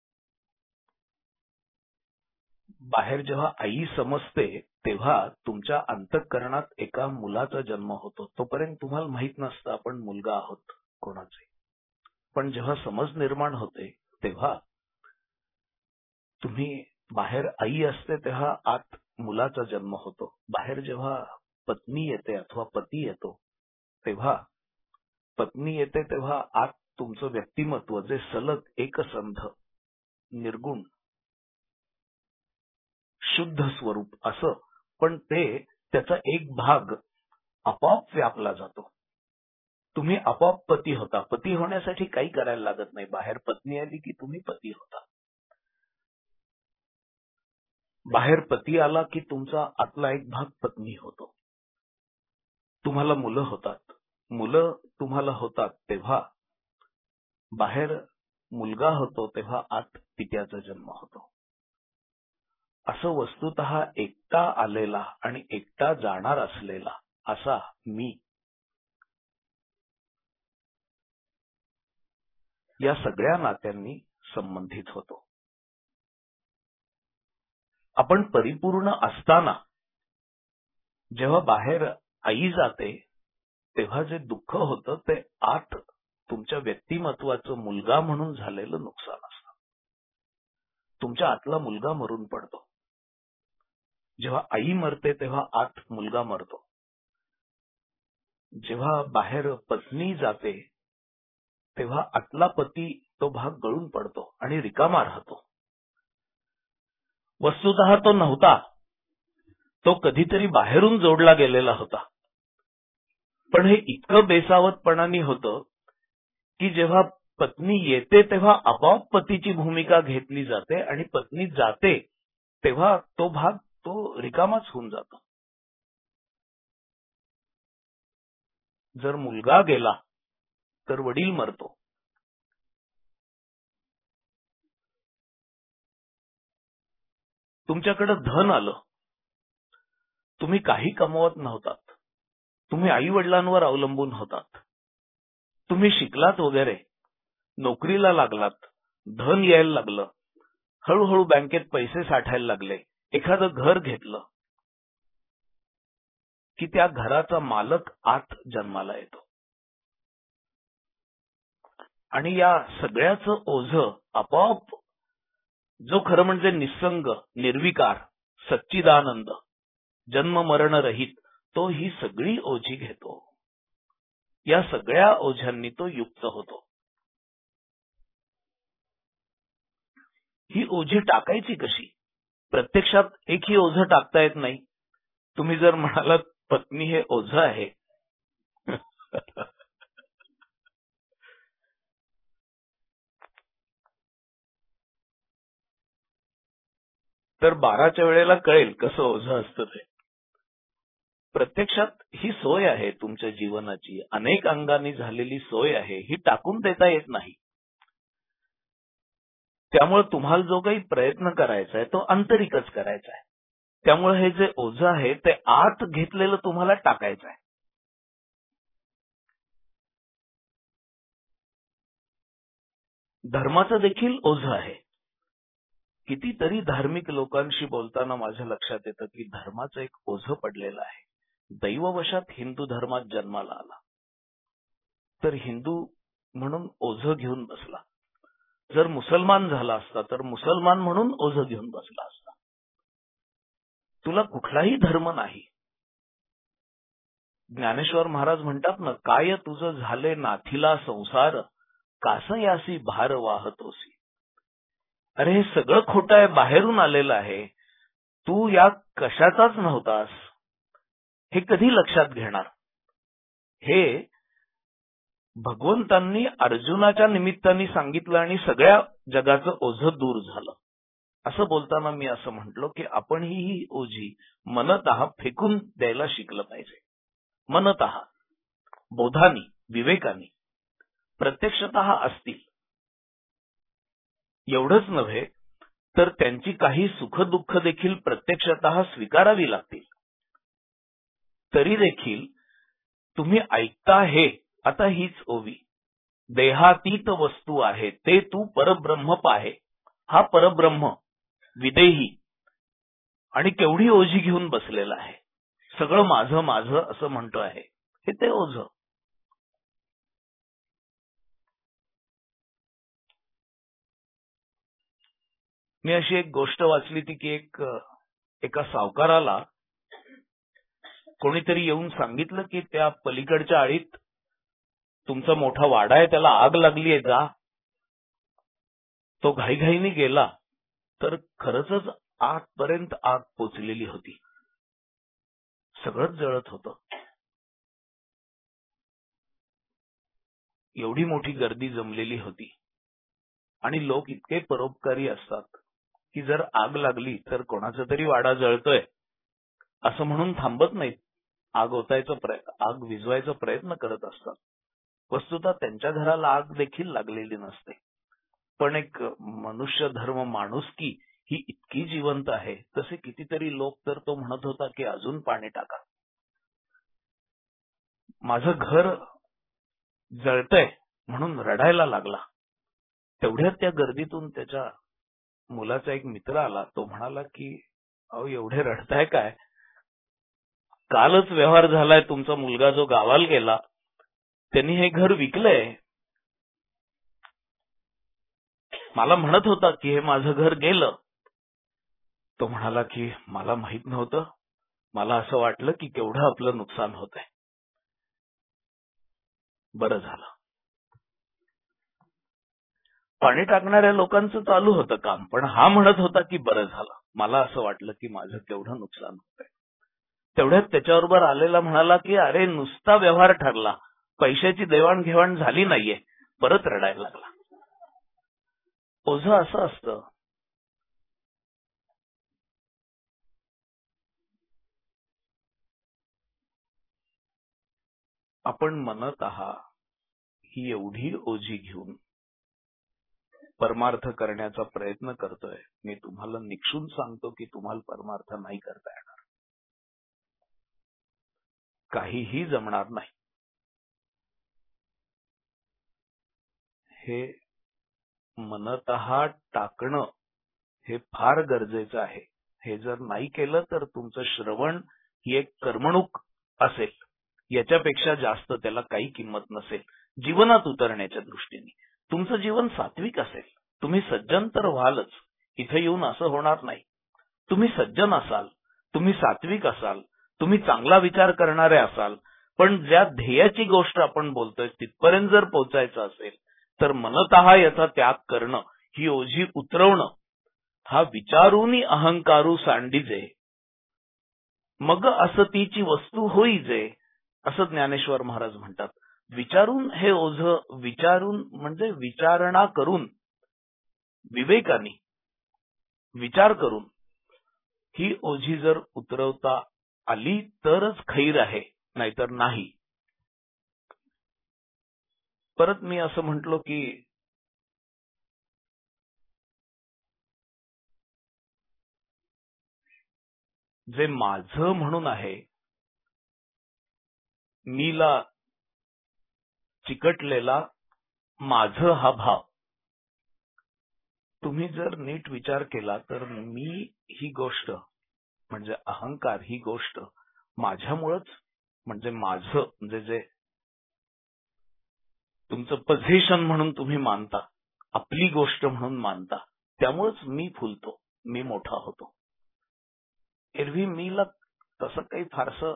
बाहेर जेव्हा आई समजते तेव्हा तुमच्या अंतःकरणात एका मुलाचा जन्म होतो. तोपर्यंत तुम्हाला माहित नसतं आपण मुलगा आहोत कोणाचे. पण जेव्हा समज निर्माण होते तेव्हा तुम्ही, बाहेर आई असते तेव्हा आत मुलाचा जन्म होतो. बाहेर जेव्हा पत्नी येते अथवा पती येतो तेव्हा, पत्नी येते तेव्हा आत तुमचं व्यक्तिमत्व जे सलग एकसंध, निर्गुण, शुद्ध स्वरूप असं, पण ते त्याचा एक भाग आपोआप व्यापला जातो. तुम्ही आपोआप पती होता. पती होण्यासाठी काही करायला लागत नाही. बाहेर पत्नी आली की तुम्ही पती होता. बाहेर पती आला की तुमचा आतला एक भाग पत्नी होतो. तुम्हाला मुलं होतात. मुलं तुम्हाला होतात तेव्हा बाहेर मुलगा होतो तेव्हा आत पित्याचा जन्म होतो. असं वस्तुतः एकटा आलेला आणि एकटा जाणार असलेला असा मी या सगळ्या नात्यांनी संबंधित होतो. आपण परिपूर्ण असताना जेव्हा बाहेर आई जाते तेव्हा जे दुःख होतं ते आत तुमच्या व्यक्तिमत्वाचं मुलगा म्हणून झालेलं नुकसान असतं. तुमच्या आतला मुलगा मरून पडतो. जेव्हा आई मरते तेव्हा आत मुलगा मरतो. जेव्हा बाहेर पत्नी जाते तेव्हा आतला पती, तो भाग गळून पडतो आणि रिकामा राहतो. वस्तुतः तो नव्हता, तो कधीतरी बाहेरून जोडला गेलेला होता. पण हे इतकं बेसावतपणाने होतं की जेव्हा पत्नी येते तेव्हा आपोआप पतीची भूमिका घेतली जाते आणि पत्नी जाते तेव्हा तो भाग तो रिकामाच होऊन जातो. जर मुलगा गेला तर वडील मरतो. तुमच्याकडे धन आलं, तुम्ही काही कमवत नव्हतात, तुम्ही आई वडिलांवर अवलंबून होतात. तुम्ही शिकलात वगैरे, नोकरीला लागलात, धन यायला लागलं, हळूहळू बँकेत पैसे साठायला लागले, एखादं घर घेतलं की त्या घराचा मालक आत जन्माला येतो. आणि या सगळ्याचं ओझं आपोआप जो खरं म्हणजे निसंग, निर्विकार, सच्चिदानंद, जन्म मरण रहित, तो ही सगळी ओझी घेतो. या सगळ्या ओझ्यांनी तो युक्त होतो. ही ओझी टाकायची कशी? प्रत्यक्षात एकही ओझं टाकता येत नाही. तुम्ही जर म्हणालात पत्नी हे ओझं आहे, तर 12च्या वेळेला कळेल कसं ओझं असतं ते. प्रत्यक्षात ही सोय आहे तुमच्या जीवनाची, अनेक अंगांनी झालेली सोय आहे, ही टाकून देता येत नाही. त्यामुळे तुम्हाला जो काही प्रयत्न करायचा आहे तो आंतरिकच करायचा आहे. त्यामुळे हे जे ओझं आहे ते आत घेतलेलं तुम्हाला टाकायचं आहे. धर्माचं देखील ओझं आहे. कितीतरी धार्मिक लोकांशी बोलताना माझ्या लक्षात येतं की धर्माचं एक ओझं पडलेलं आहे. दैववशात हिंदू धर्मात जन्माला आला तर हिंदू म्हणून ओझं घेऊन बसला. जर मुसलमान झाला असता तर मुसलमान म्हणून ओझं घेऊन बसला असता. तुला कुठलाही धर्म नाही. ज्ञानेश्वर महाराज म्हणतात ना, काय तुझं झाले नाथीला संसार, कास यासी भार वाहतोसी. अरे हे सगळं खोटं आहे, बाहेरून आलेलं आहे. तू या कशाचाच नव्हतास. हे कधी लक्षात घेणार? हे भगवंतांनी अर्जुनाच्या निमित्ताने सांगितलं आणि सगळ्या जगाचं ओझं दूर झालं. असं बोलताना मी असं म्हटलो की आपण ही ओझी मनतः फेकून द्यायला शिकलं पाहिजे. मनतः, बोधानी, विवेकानी, प्रत्यक्षतः असतील. एवढंच नव्हे तर त्यांची काही सुखदुःख देखील प्रत्यक्षतः स्वीकारावी लागतील. तरी देखील तुम्ही ऐकता हे, आता हीच ओवी, देहातीत वस्तू आहे ते तू परब्रह्म पाहे. हा परब्रह्म विदेही आणि केवढी ओझी घेऊन बसलेला आहे. सगळं माझं माझं असं म्हणतो आहे. हे ते ओझं. मी अशी एक गोष्ट वाचली ती की एका सावकाराला कोणीतरी येऊन सांगितलं की त्या पलीकडच्या आळीत तुमचा मोठा वाडा आहे, त्याला आग लागली आहे, जा. तो घाईघाईने गेला तर खरंच आतपर्यंत आग पोचलेली होती. सगळंच जळत होतं. एवढी मोठी गर्दी जमलेली होती आणि लोक इतके परोपकारी असतात की जर आग लागली तर कोणाचा तरी वाडा जळतोय असं म्हणून थांबत नाहीत. आग विझवायचा प्रयत्न करत असतात. वस्तुतः त्यांच्या घराला आग देखील लागलेली नसते. पण एक मनुष्य धर्म, माणुसकी ही इतकी जिवंत आहे. तसे कितीतरी लोक तर तो म्हणत होता की अजून पाणी टाका. माझं घर जळतंय म्हणून रडायला लागला. तेवढ्यात त्या गर्दीतून त्याच्या मुलाचा एक मित्र आला. तो म्हणाला की अहो एवढे रडताय काय, कालच व्यवहार झालाय. तुमचा मुलगा जो गावाला गेला त्यांनी हे घर विकलंय. मला म्हणत होता की हे माझं घर गेलं. तो म्हणाला की मला माहित नव्हतं. मला असं वाटलं की केवढं आपलं नुकसान होतंय. बरं झालं. पाणी टाकणाऱ्या लोकांचं चालू होतं काम, पण हा म्हणत होता की बरं झालं, मला असं वाटलं की माझं केवढं नुकसान होतंय. तेवढ्यात त्याच्याबरोबर आलेला म्हणाला की अरे नुसता व्यवहार ठरला, पैशाची देवाणघेवाण झाली नाहीये. परत रडायला लागला. ओझं असं असतं. आपण मनतः ही एवढी ओझी घेऊन परमार्थ करण्याचा प्रयत्न करतोय. मी तुम्हाला निक्षून सांगतो की तुम्हाला परमार्थ नाही करता येणार. काहीही जमणार नाही. हे मनतः टाकणं हे फार गरजेचं आहे. हे जर नाही केलं तर तुमचं श्रवण ही एक करमणूक असेल. याच्यापेक्षा जास्त त्याला काही किंमत नसेल. जीवनात उतरण्याच्या दृष्टीने तुमचं जीवन सात्विक असेल. तुम्ही सज्जन तर व्हालच. इथे येऊन असं होणार नाही. तुम्ही सज्जन असाल, तुम्ही सात्विक असाल, तुम्ही चांगला विचार करणारे असाल. पण ज्या ध्येयाची गोष्ट आपण बोलतोय तिथपर्यंत जर पोहोचायचं असेल तर मनतः याचा त्याग करणं, ही ओझी उतरवणं. हा विचारूनी अहंकारू सांडीजे, मग असतीची वस्तू होईजे, असं ज्ञानेश्वर महाराज म्हणतात. विचारून हे ओझं, विचारून म्हणजे विचारणा करून, विवेकाने विचार करून ही ओझी जर उतरवता आली तरच खैर आहे, नाहीतर नाही. परत मी असं म्हटलो की जे माझं म्हणून आहे, मीला चिकटलेला माझं हा भाव, तुम्ही जर नीट विचार केला तर मी ही गोष्ट म्हणजे अहंकार ही गोष्ट माझ्यामुळेच, म्हणजे माझं म्हणजे जे तुमचं पोझिशन म्हणून तुम्ही मानता, आपली गोष्ट म्हणून मानता, त्यामुळेच मी फुलतो, मी मोठा होतो. एरवी मीला तसं काही फारसं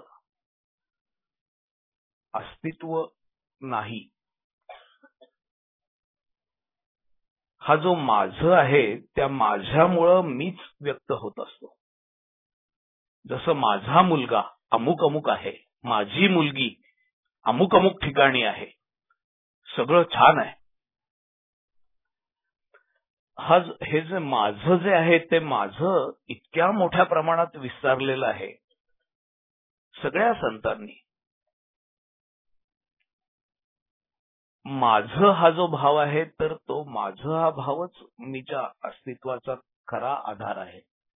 अस्तित्व नाही. हा जो माझं आहे त्या माझ्यामुळं मीच व्यक्त होत असतो. जसं माझा मुलगा अमुक अमुक आहे, माझी मुलगी अमुक अमुक ठिकाणी आहे, सगळं छान आहे. हे जे माझं जे आहे ते माझं इतक्या मोठ्या प्रमाणात विस्तारलेलं आहे सगळ्या संतांनी. माझं हा जो भाव आहे तर तो माझं हा भावच मीच्या अस्तित्वाचा खरा आधार आहे.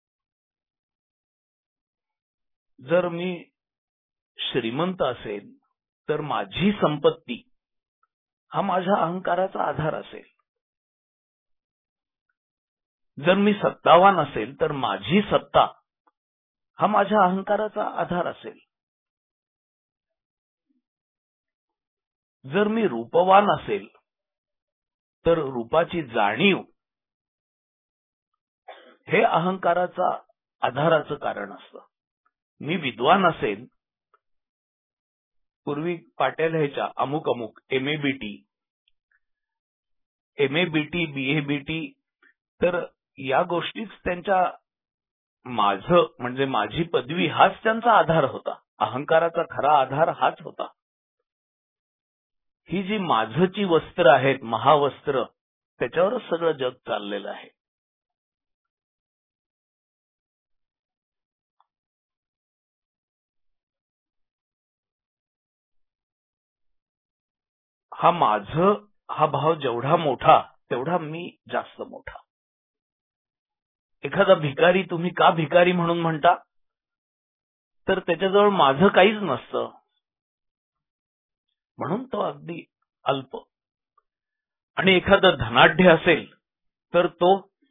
जर मी श्रीमंत असेल तर माझी संपत्ती हा माझ्या अहंकाराचा आधार असेल. जर मी सत्तावान असेल तर माझी सत्ता हा माझ्या अहंकाराचा आधार असेल. जर मी रूपवान असेल तर रूपाची जाणीव हे अहंकाराचा आधाराचं कारण असतं. मी विद्वान असेल, पूर्वी पाट्या लिहायच्या अमुक अमुक MABT, BABT, तर या गोष्टीच त्यांच्या माझं म्हणजे माझी पदवी हाच त्यांचा आधार होता. अहंकाराचा खरा आधार हाच होता. ही जी माझची वस्त्र आहेत, महावस्त्र, त्याच्यावरच सगळं जग चाललेलं आहे. हा माझं हा भाव जेवढा मोठा तेवढा मी जास्त मोठा. एखादा भिकारी तुम्ही का भिकारी म्हणून म्हणता, तर त्याच्याजवळ माझं काहीच नसतं म्हणून तो अगदी अल्प. आणि एखादा धनाढ्य असेल तर तो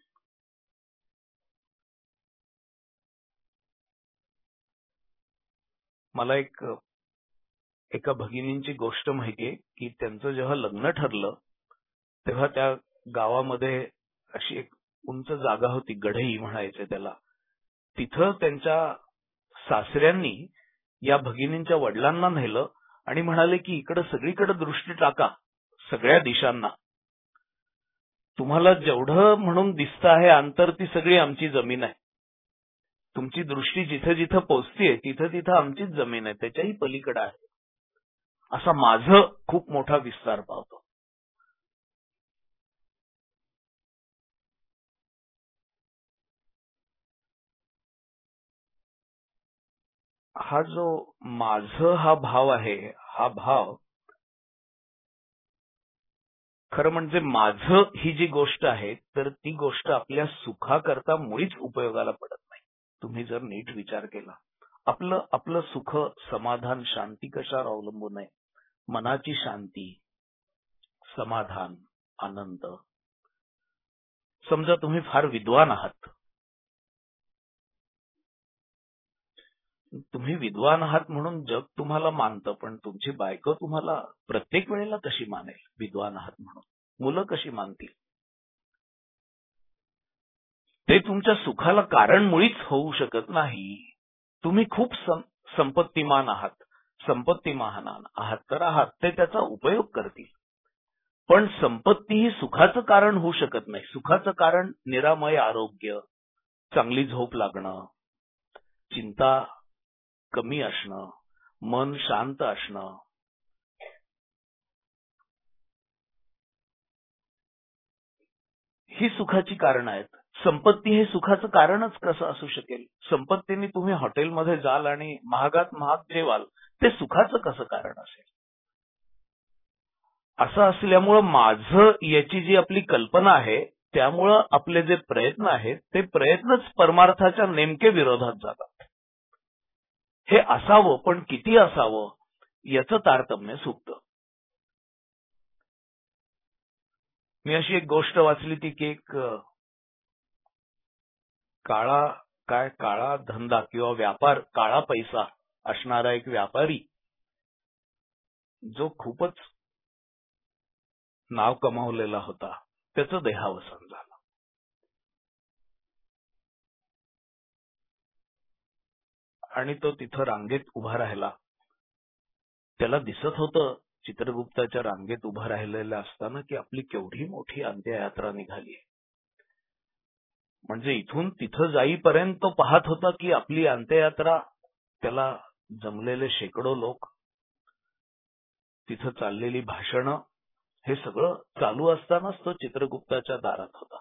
मला एका भगिनींची गोष्ट माहितीये की त्यांचं जेव्हा लग्न ठरलं तेव्हा त्या गावामध्ये अशी एक उंच जागा होती, गढई म्हणायचे त्याला. तिथं त्यांच्या सासऱ्यांनी या भगिनींच्या वडिलांना नेलं आणि म्हणाले की इकडे सगळीकडे दृष्टी टाका, सगळ्या दिशांना. तुम्हाला जेवढं म्हणून दिसतं आहे अंतर ती सगळी आमची जमीन आहे. तुमची दृष्टी जिथे जिथे पोचतीये तिथे तिथे आमचीच जमीन आहे, त्याच्याही पलीकडे आहे. असा माझं खूप मोठा विस्तार पावतो. हा जो माझं हा भाव आहे, हा भाव खरं म्हणजे माझं ही जी गोष्ट आहे तर ती गोष्ट आपल्या सुखाकरता मुळीच उपयोगाला पडत नाही. तुम्ही जर नीट विचार केला, आपलं सुख, समाधान, शांती कशावर अवलंबून आहे? मनाची शांती, समाधान, आनंद. समजा तुम्ही फार विद्वान आहात, तुम्ही विद्वान आहात म्हणून जग तुम्हाला मानतं, पण तुमची बायको तुम्हाला प्रत्येक वेळेला कशी मानेल विद्वान आहात म्हणून? मुलं कशी मानतील? ते तुमच्या सुखाला कारण मुळीच होऊ शकत नाही. तुम्ही खूप संपत्तिमान आहात, संपत्तिमान आहात तर आहात, ते त्याचा उपयोग करतील. पण संपत्ती ही सुखाचं कारण होऊ शकत नाही. सुखाचं कारण निरामय आरोग्य, चांगली झोप लागणं, चिंता कमी असणं, मन शांत असणं. ही सुखाची कारण आहेत. संपत्ती हे सुखाचं कारणच कसं असू शकेल? संपत्तीने तुम्ही हॉटेलमध्ये जाल आणि महागात महाग जेवाल, ते सुखाचं कसं कारण असेल? असं असल्यामुळं माझं याची जी आपली कल्पना आहे, त्यामुळं आपले जे प्रयत्न आहेत ते प्रयत्नच परमार्थाच्या नेमके विरोधात जातात. हे असावं, पण किती असावं याचं तारतम्य सुटतं. मी अशी एक गोष्ट वाचली ती की एक काळा धंदा किंवा व्यापार, काळा पैसा असणारा एक व्यापारी जो खूपच नाव कमावलेला होता, त्याचं देहावसान झालं. आणि तो तिथं रांगेत उभा राहिला. त्याला दिसत होतं चित्रगुप्ताच्या रांगेत उभा राहिलेला असताना की आपली केवढी मोठी अंत्ययात्रा निघाली. म्हणजे इथून तिथं जाईपर्यंत तो पाहत होता की आपली अंत्ययात्रा, त्याला जमलेले शेकडो लोक, तिथं चाललेली भाषणं, हे सगळं चालू असतानाच तो चित्रगुप्ताच्या दारात होता.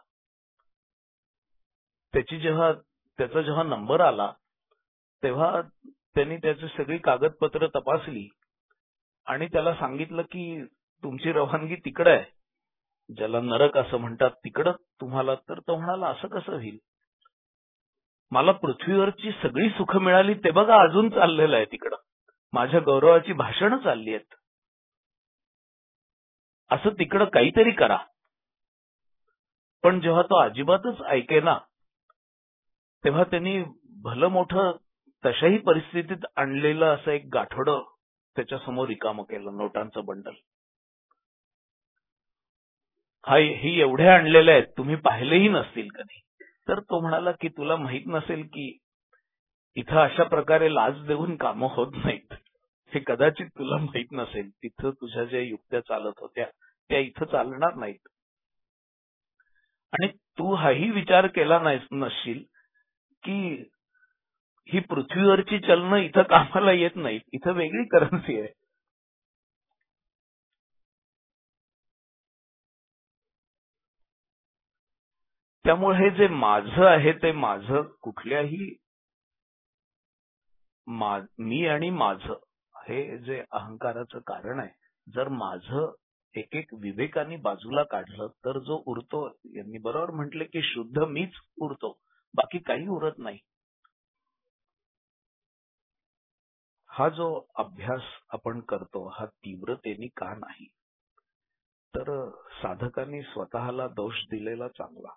त्याचा जेव्हा नंबर आला तेव्हा त्यांनी त्याची सगळी कागदपत्र तपासली आणि त्याला सांगितलं की तुमची रवानगी तिकडे आहे, ज्याला नरक असं म्हणतात, तिकडं तुम्हाला. तर तो म्हणाला, असं कसं होईल? मला पृथ्वीवरची सगळी सुख मिळाली ते बघा अजून चाललेलं आहे तिकडं. माझ्या गौरवाची भाषणं चालली आहेत. असं तिकडं काहीतरी करा. पण जेव्हा तो अजिबातच ऐकेना, तेव्हा त्यांनी भलं मोठं तशाही परिस्थितीत आणलेलं असं एक गाठोडं त्याच्यासमोर रिकामं केलं, नोटांचं बंडल. ही एवढे आणलेले आहेत, तुम्ही पाहिलेही नसतील कधी. तर तो म्हणाला की तुला माहित नसेल की इथं अशा प्रकारे लाच देऊन कामं होत नाहीत. हे कदाचित तुला माहित नसेल. तिथं तुझ्या ज्या युक्त्या चालत होत्या त्या इथं चालणार नाहीत. आणि तू हाही विचार केला नसशील की ही पृथ्वीवरची चलनं इथं कामाला येत नाहीत. इथं वेगळी करन्सी आहे. त्यामुळे हे जे माझं आहे ते माझं कुठल्याही मी आणि माझं हे जे अहंकाराचं कारण आहे, जर माझं एक एक विवेकाने बाजूला काढलं तर जो उरतो, यांनी बरोबर म्हटले की शुद्ध मीच उरतो, बाकी काही उरत नाही. हा जो अभ्यास आपण करतो हा तीव्रतेने का नाही? तर साधकांनी स्वतःला दोष दिलेला चांगला.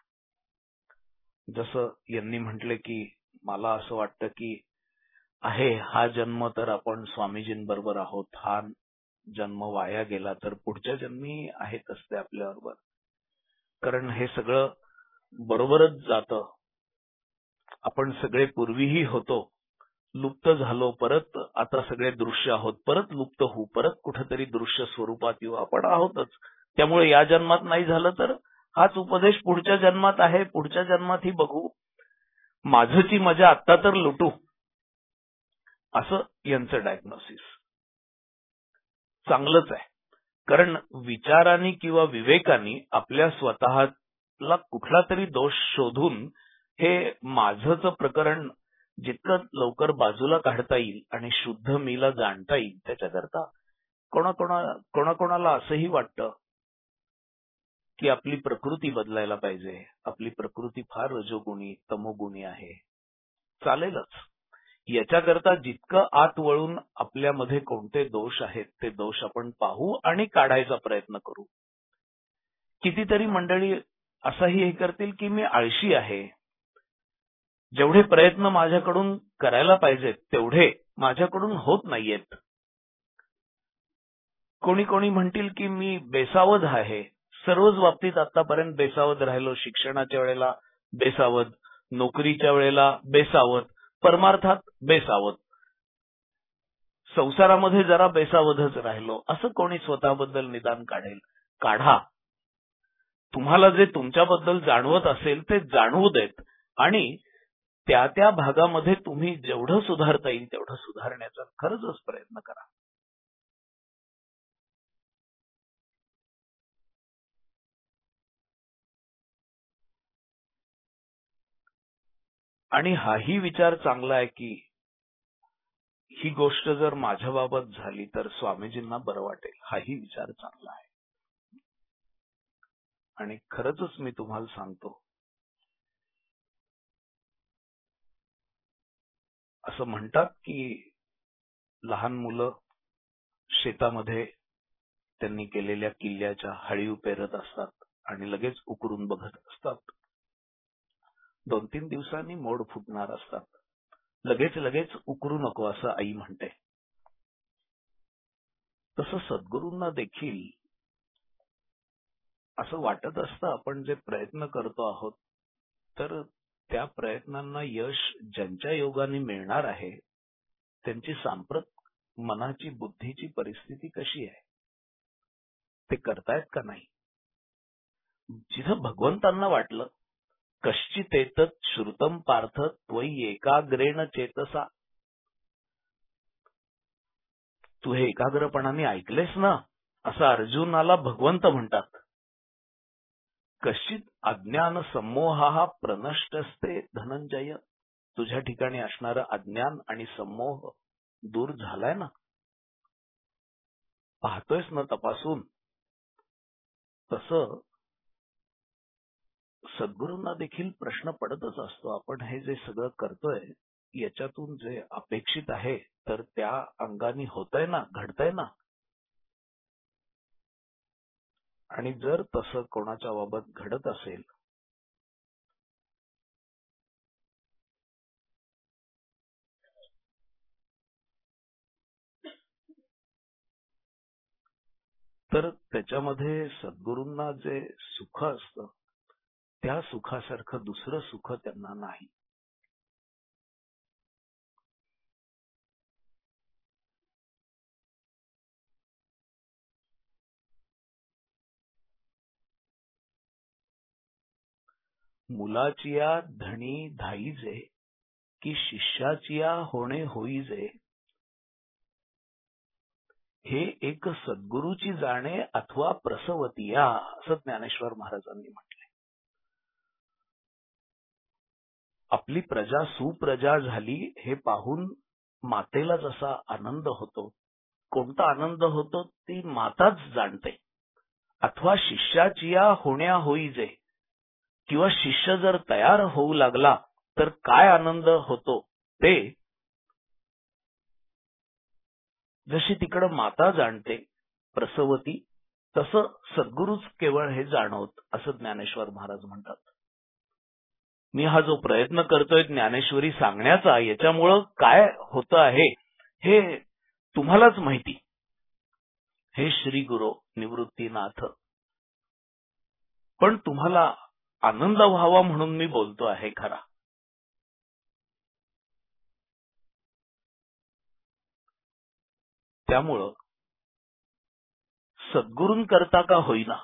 जसं यांनी म्हटले की मला असं वाटतं की हा जन्म तर आपण स्वामीजींबरोबर आहोत, हा जन्म वाया गेला तर पुढच्या जन्मी आहेतच ते आपल्याबरोबर. कारण हे सगळं बरोबरच जातं. आपण सगळे पूर्वीही होतो, लुप्त झालो, परत आता सगळे दृश्य आहोत, परत लुप्त होऊ, परत कुठेतरी दृश्य स्वरूपात येऊ, आपण आहोतच. त्यामुळे या जन्मात नाही झालं तर हाच उपदेश पुढच्या जन्मात आहे, पुढच्या जन्मातही बघू, माझची मजा आत्ता तर लुटू, असं यांचं डायग्नोसिस. चांगलंच आहे. कारण विचारांनी किंवा विवेकांनी आपल्या स्वतःला कुठला तरी दोष शोधून हे माझंच प्रकरण जितकं लवकर बाजूला काढता येईल आणि शुद्ध मीला जाणता येईल, त्याच्याकरता कोणाकोणाला असंही वाटतं की आपली प्रकृती बदलायला पाहिजे, आपली प्रकृती फार रजोगुणी तमोगुणी आहे. चालेलच. याच्याकरता जितकं आत वळून आपल्यामध्ये कोणते दोष आहेत ते दोष आपण पाहू आणि काढायचा प्रयत्न करू. कितीतरी मंडळी असाही हे करतील की मी आळशी आहे, जेवढे प्रयत्न माझ्याकडून करायला पाहिजेत तेवढे माझ्याकडून होत नाहीयेत. कोणी म्हणतील की मी बेसावध आहे, सर्वच बाबतीत आतापर्यंत बेसावध राहिलो, शिक्षणाच्या वेळेला बेसावध, नोकरीच्या वेळेला बेसावध, परमार्थात बेसावध, संसारामध्ये जरा बेसावधच राहिलो, असं कोणी स्वतःबद्दल निदान काढेल? काढा. तुम्हाला जे तुमच्याबद्दल जाणवत असेल ते जाणवू देत आणि त्या भागामध्ये तुम्ही जेवढं सुधारता येईल तेवढं सुधारण्याचा खरंच प्रयत्न करा. आणि हाही विचार चांगला आहे की ही गोष्ट जर माझ्या बाबत झाली तर स्वामीजींना बरं वाटेल, हाही विचार चांगला आहे. आणि खरंच मी तुम्हाला सांगतो, असं म्हणतात की लहान मुलं शेतामध्ये त्यांनी केलेल्या किल्ल्याच्या हळीव पेरत असतात आणि लगेच उकरून बघत असतात. 2-3 दिवसांनी मोड फुटणार असतात. लगेच उकरू नको असं आई म्हणते. तसं सद्गुरूंना देखील असं वाटत असतं, आपण जे प्रयत्न करतो आहोत तर त्या प्रयत्नांना यश ज्यांच्या योगाने मिळणार आहे त्यांची सांप्रत मनाची बुद्धीची परिस्थिती कशी आहे, ते करतायत का नाही. जिथं भगवंतांना वाटलं कश्चित एतत् श्रुतम पार्थ त्वयि एकाग्रेण चेतसा, तू हे एकाग्रपणाने ऐकलेस ना, असं अर्जुनाला भगवंत म्हणतात. कश्चित अज्ञान संमोहा प्रनष्टस्ते धनंजय, तुझ्या ठिकाणी असणारं अज्ञान आणि संमोह दूर झालाय ना, पाहतोयस ना तपासून. तसं सद्गुरूंना देखील प्रश्न पडतच असतो, आपण हे जे सगळं करतोय याच्यातून जे अपेक्षित आहे तर त्या अंगाने होतंय ना, घडतंय ना. आणि जर तसं कोणाच्या बाबत घडत असेल तर त्याच्यामध्ये सद्गुरूंना जे सुख असतं त्या सुखासारखं दुसरं सुख त्यांना नाही. मुलाचिया धनी धाईजे की शिष्याचिया होणे होईजे, हे एक सद्गुरूची जाणे अथवा प्रसवतिया, असं ज्ञानेश्वर महाराजांनी म्हटले. आपली प्रजा सुप्रजा झाली हे पाहून मातेला जसा आनंद होतो, कोणता आनंद होतो ती माताच जाणते. अथवा शिष्याचिया होण्या होईजे, किंवा शिष्य जर तयार होऊ लागला तर काय आनंद होतो ते जशी तिकडं माता जाणते प्रसवती, तसं सद्गुरूच केवळ हे जाणवत, असं ज्ञानेश्वर महाराज म्हणतात. मी हा जो प्रयत्न करतोय ज्ञानेश्वरी सांगण्याचा, याच्यामुळं काय होतं आहे हे तुम्हालाच माहिती. हे श्री गुरु निवृत्तीनाथ, पण तुम्हाला आनंद व्हावा म्हणून मी बोलतो आहे खरा. त्यामुळं सद्गुरूंकरता का होईना,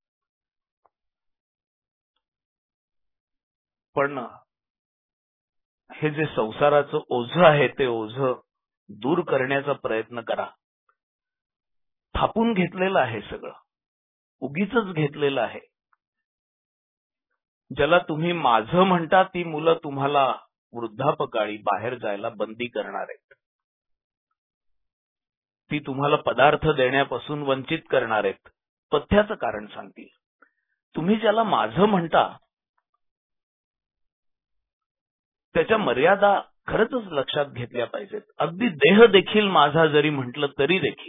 पण हे जे संसाराचं ओझं आहे ते ओझं दूर करण्याचा प्रयत्न करा. थापून घेतलेलं आहे सगळं, उगीच घेतलेलं आहे. ज्याला तुम्ही माझं म्हणता ती मुलं तुम्हाला वृद्धापकाळी बाहेर जायला बंदी करणार आहेत. ती तुम्हाला पदार्थ देण्यापासून वंचित करणार आहेत. पथ्याचं कारण सांगतील. तुम्ही ज्याला माझं म्हणता त्याच्या मर्यादा खरंच लक्षात घेतल्या पाहिजेत. अगदी देह देखील माझा जरी म्हटलं तरी देखील.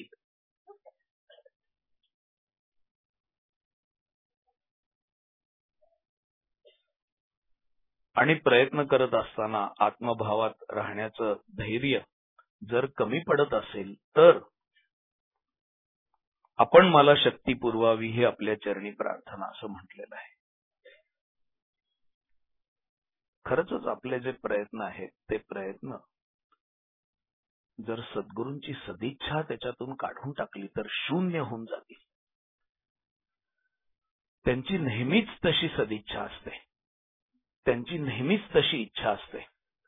आणि प्रयत्न करत असताना आत्मभावात राहण्याचं धैर्य जर कमी पडत असेल तर आपण मला शक्ती पुरवावी ही आपल्या चरणी प्रार्थना, असं म्हटलेलं आहे. खरंच आपले जे प्रयत्न आहेत ते प्रयत्न जर सद्गुरूंची सदिच्छा त्याच्यातून काढून टाकली तर शून्य होऊन जातील. त्यांची नेहमीच तशी सदिच्छा असते, त्यांची नेहमीच तशी इच्छा असते.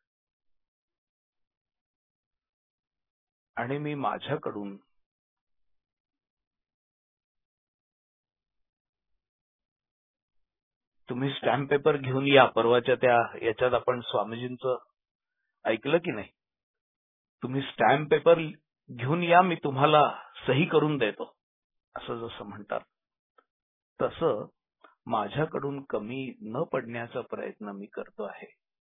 आणि मी माझ्याकडून तुम्ही स्टॅम्प पेपर घेऊन या. परवाच्या त्या याच्यात आपण स्वामीजींचं ऐकलं की नाही? तुम्ही स्टॅम्प पेपर घेऊन या, मी तुम्हाला सही करून देतो, असं जसं म्हणतात तसं माझ्याकडून कमी न पडण्याचा प्रयत्न मी करतो आहे.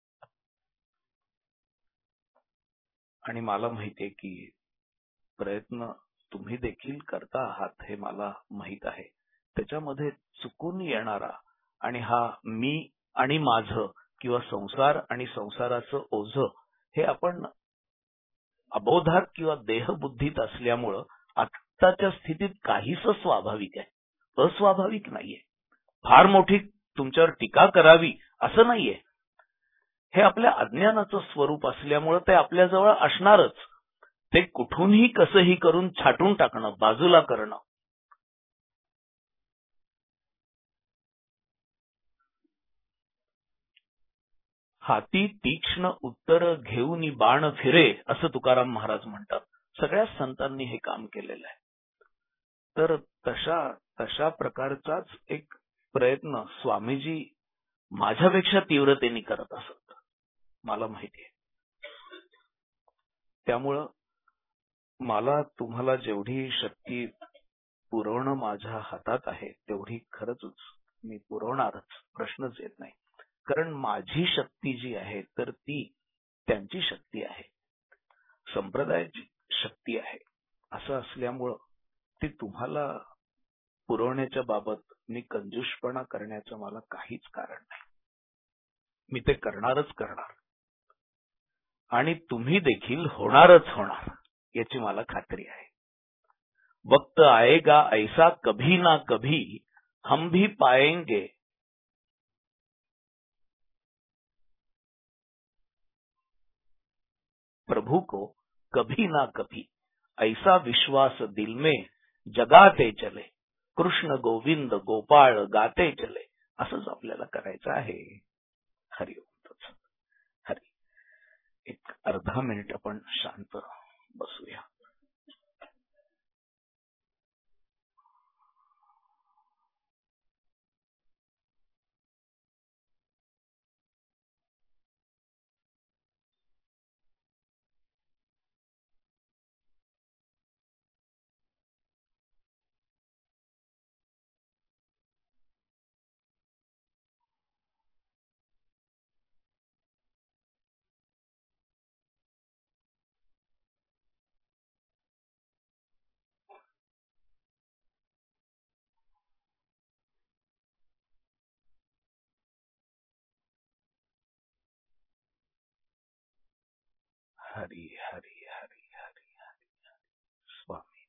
आणि मला माहितीये की प्रयत्न तुम्ही देखील करता आहात हे मला माहित आहे. त्याच्यामध्ये चुकून येणारा आणि हा मी आणि माझं किंवा संसार आणि संसाराचं ओझं हे आपण अबोधात किंवा देहबुद्धीत असल्यामुळं आत्ताच्या स्थितीत काहीसं स्वाभाविक आहे, अस्वाभाविक नाहीये. फार मोठी तुमच्यावर टीका करावी असं नाहीये. हे आपल्या अज्ञानाचं स्वरूप असल्यामुळं ते आपल्याजवळ असणारच. ते कुठूनही कसंही करून छाटून टाकणं, बाजूला करणं. हाती तीक्ष्ण उत्तर घेऊन बाण फिरे, असं तुकाराम महाराज म्हणतात. सगळ्या संतांनी हे काम केलेलं आहे. तर तशा प्रकारचाच एक प्रयत्न स्वामीजी माझ्यापेक्षा तीव्रतेने करत असत, मला माहिती आहे. त्यामुळं मला तुम्हाला जेवढी शक्ती पुरवणं माझ्या हातात आहे तेवढी खरंच मी पुरवणारच, प्रश्नच येत नाही. कारण माझी शक्ती जी आहे तर ती त्यांची शक्ती आहे, संप्रदायाची शक्ती आहे. असं असल्यामुळं ती तुम्हाला पुरवण्याच्या बाबत मी कंजूषपणा करण्याचं मला काहीच कारण नाही. मी ते करणारच करणार आणि तुम्ही देखील होणारच होणार याची मला खात्री आहे. वक्त आएगा ऐसा कभी ना कभी हम भी पाएंगे, प्रभु को कभी ना कभी, ऐसा विश्वास दिल में जगाते चले, कृष्ण गोविंद गोपाळ गाते चले. असंच आपल्याला करायचं आहे. हरिओम. हरी. एक अर्धा मिनिट आपण शांत बसूया. हरी हरी हरी हरी हरी. स्वामी.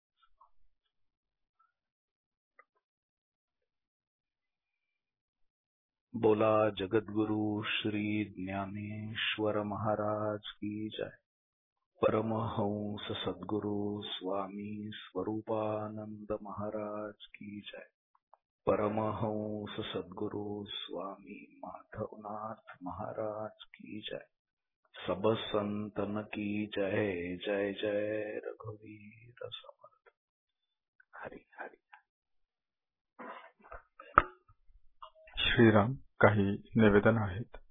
बोला जगद्गुरु श्री ज्ञानेश्वर महाराज की जय. परमहंस सद्गुरु स्वामी स्वरूपानंद महाराज की जय. परमहंस सद्गुरु स्वामी माधवनाथ महाराज की जय. सब संतन की जय. जय जय रघुवीर समर्थ. हरी हरी. श्रीराम. काही निवेदन आहेत.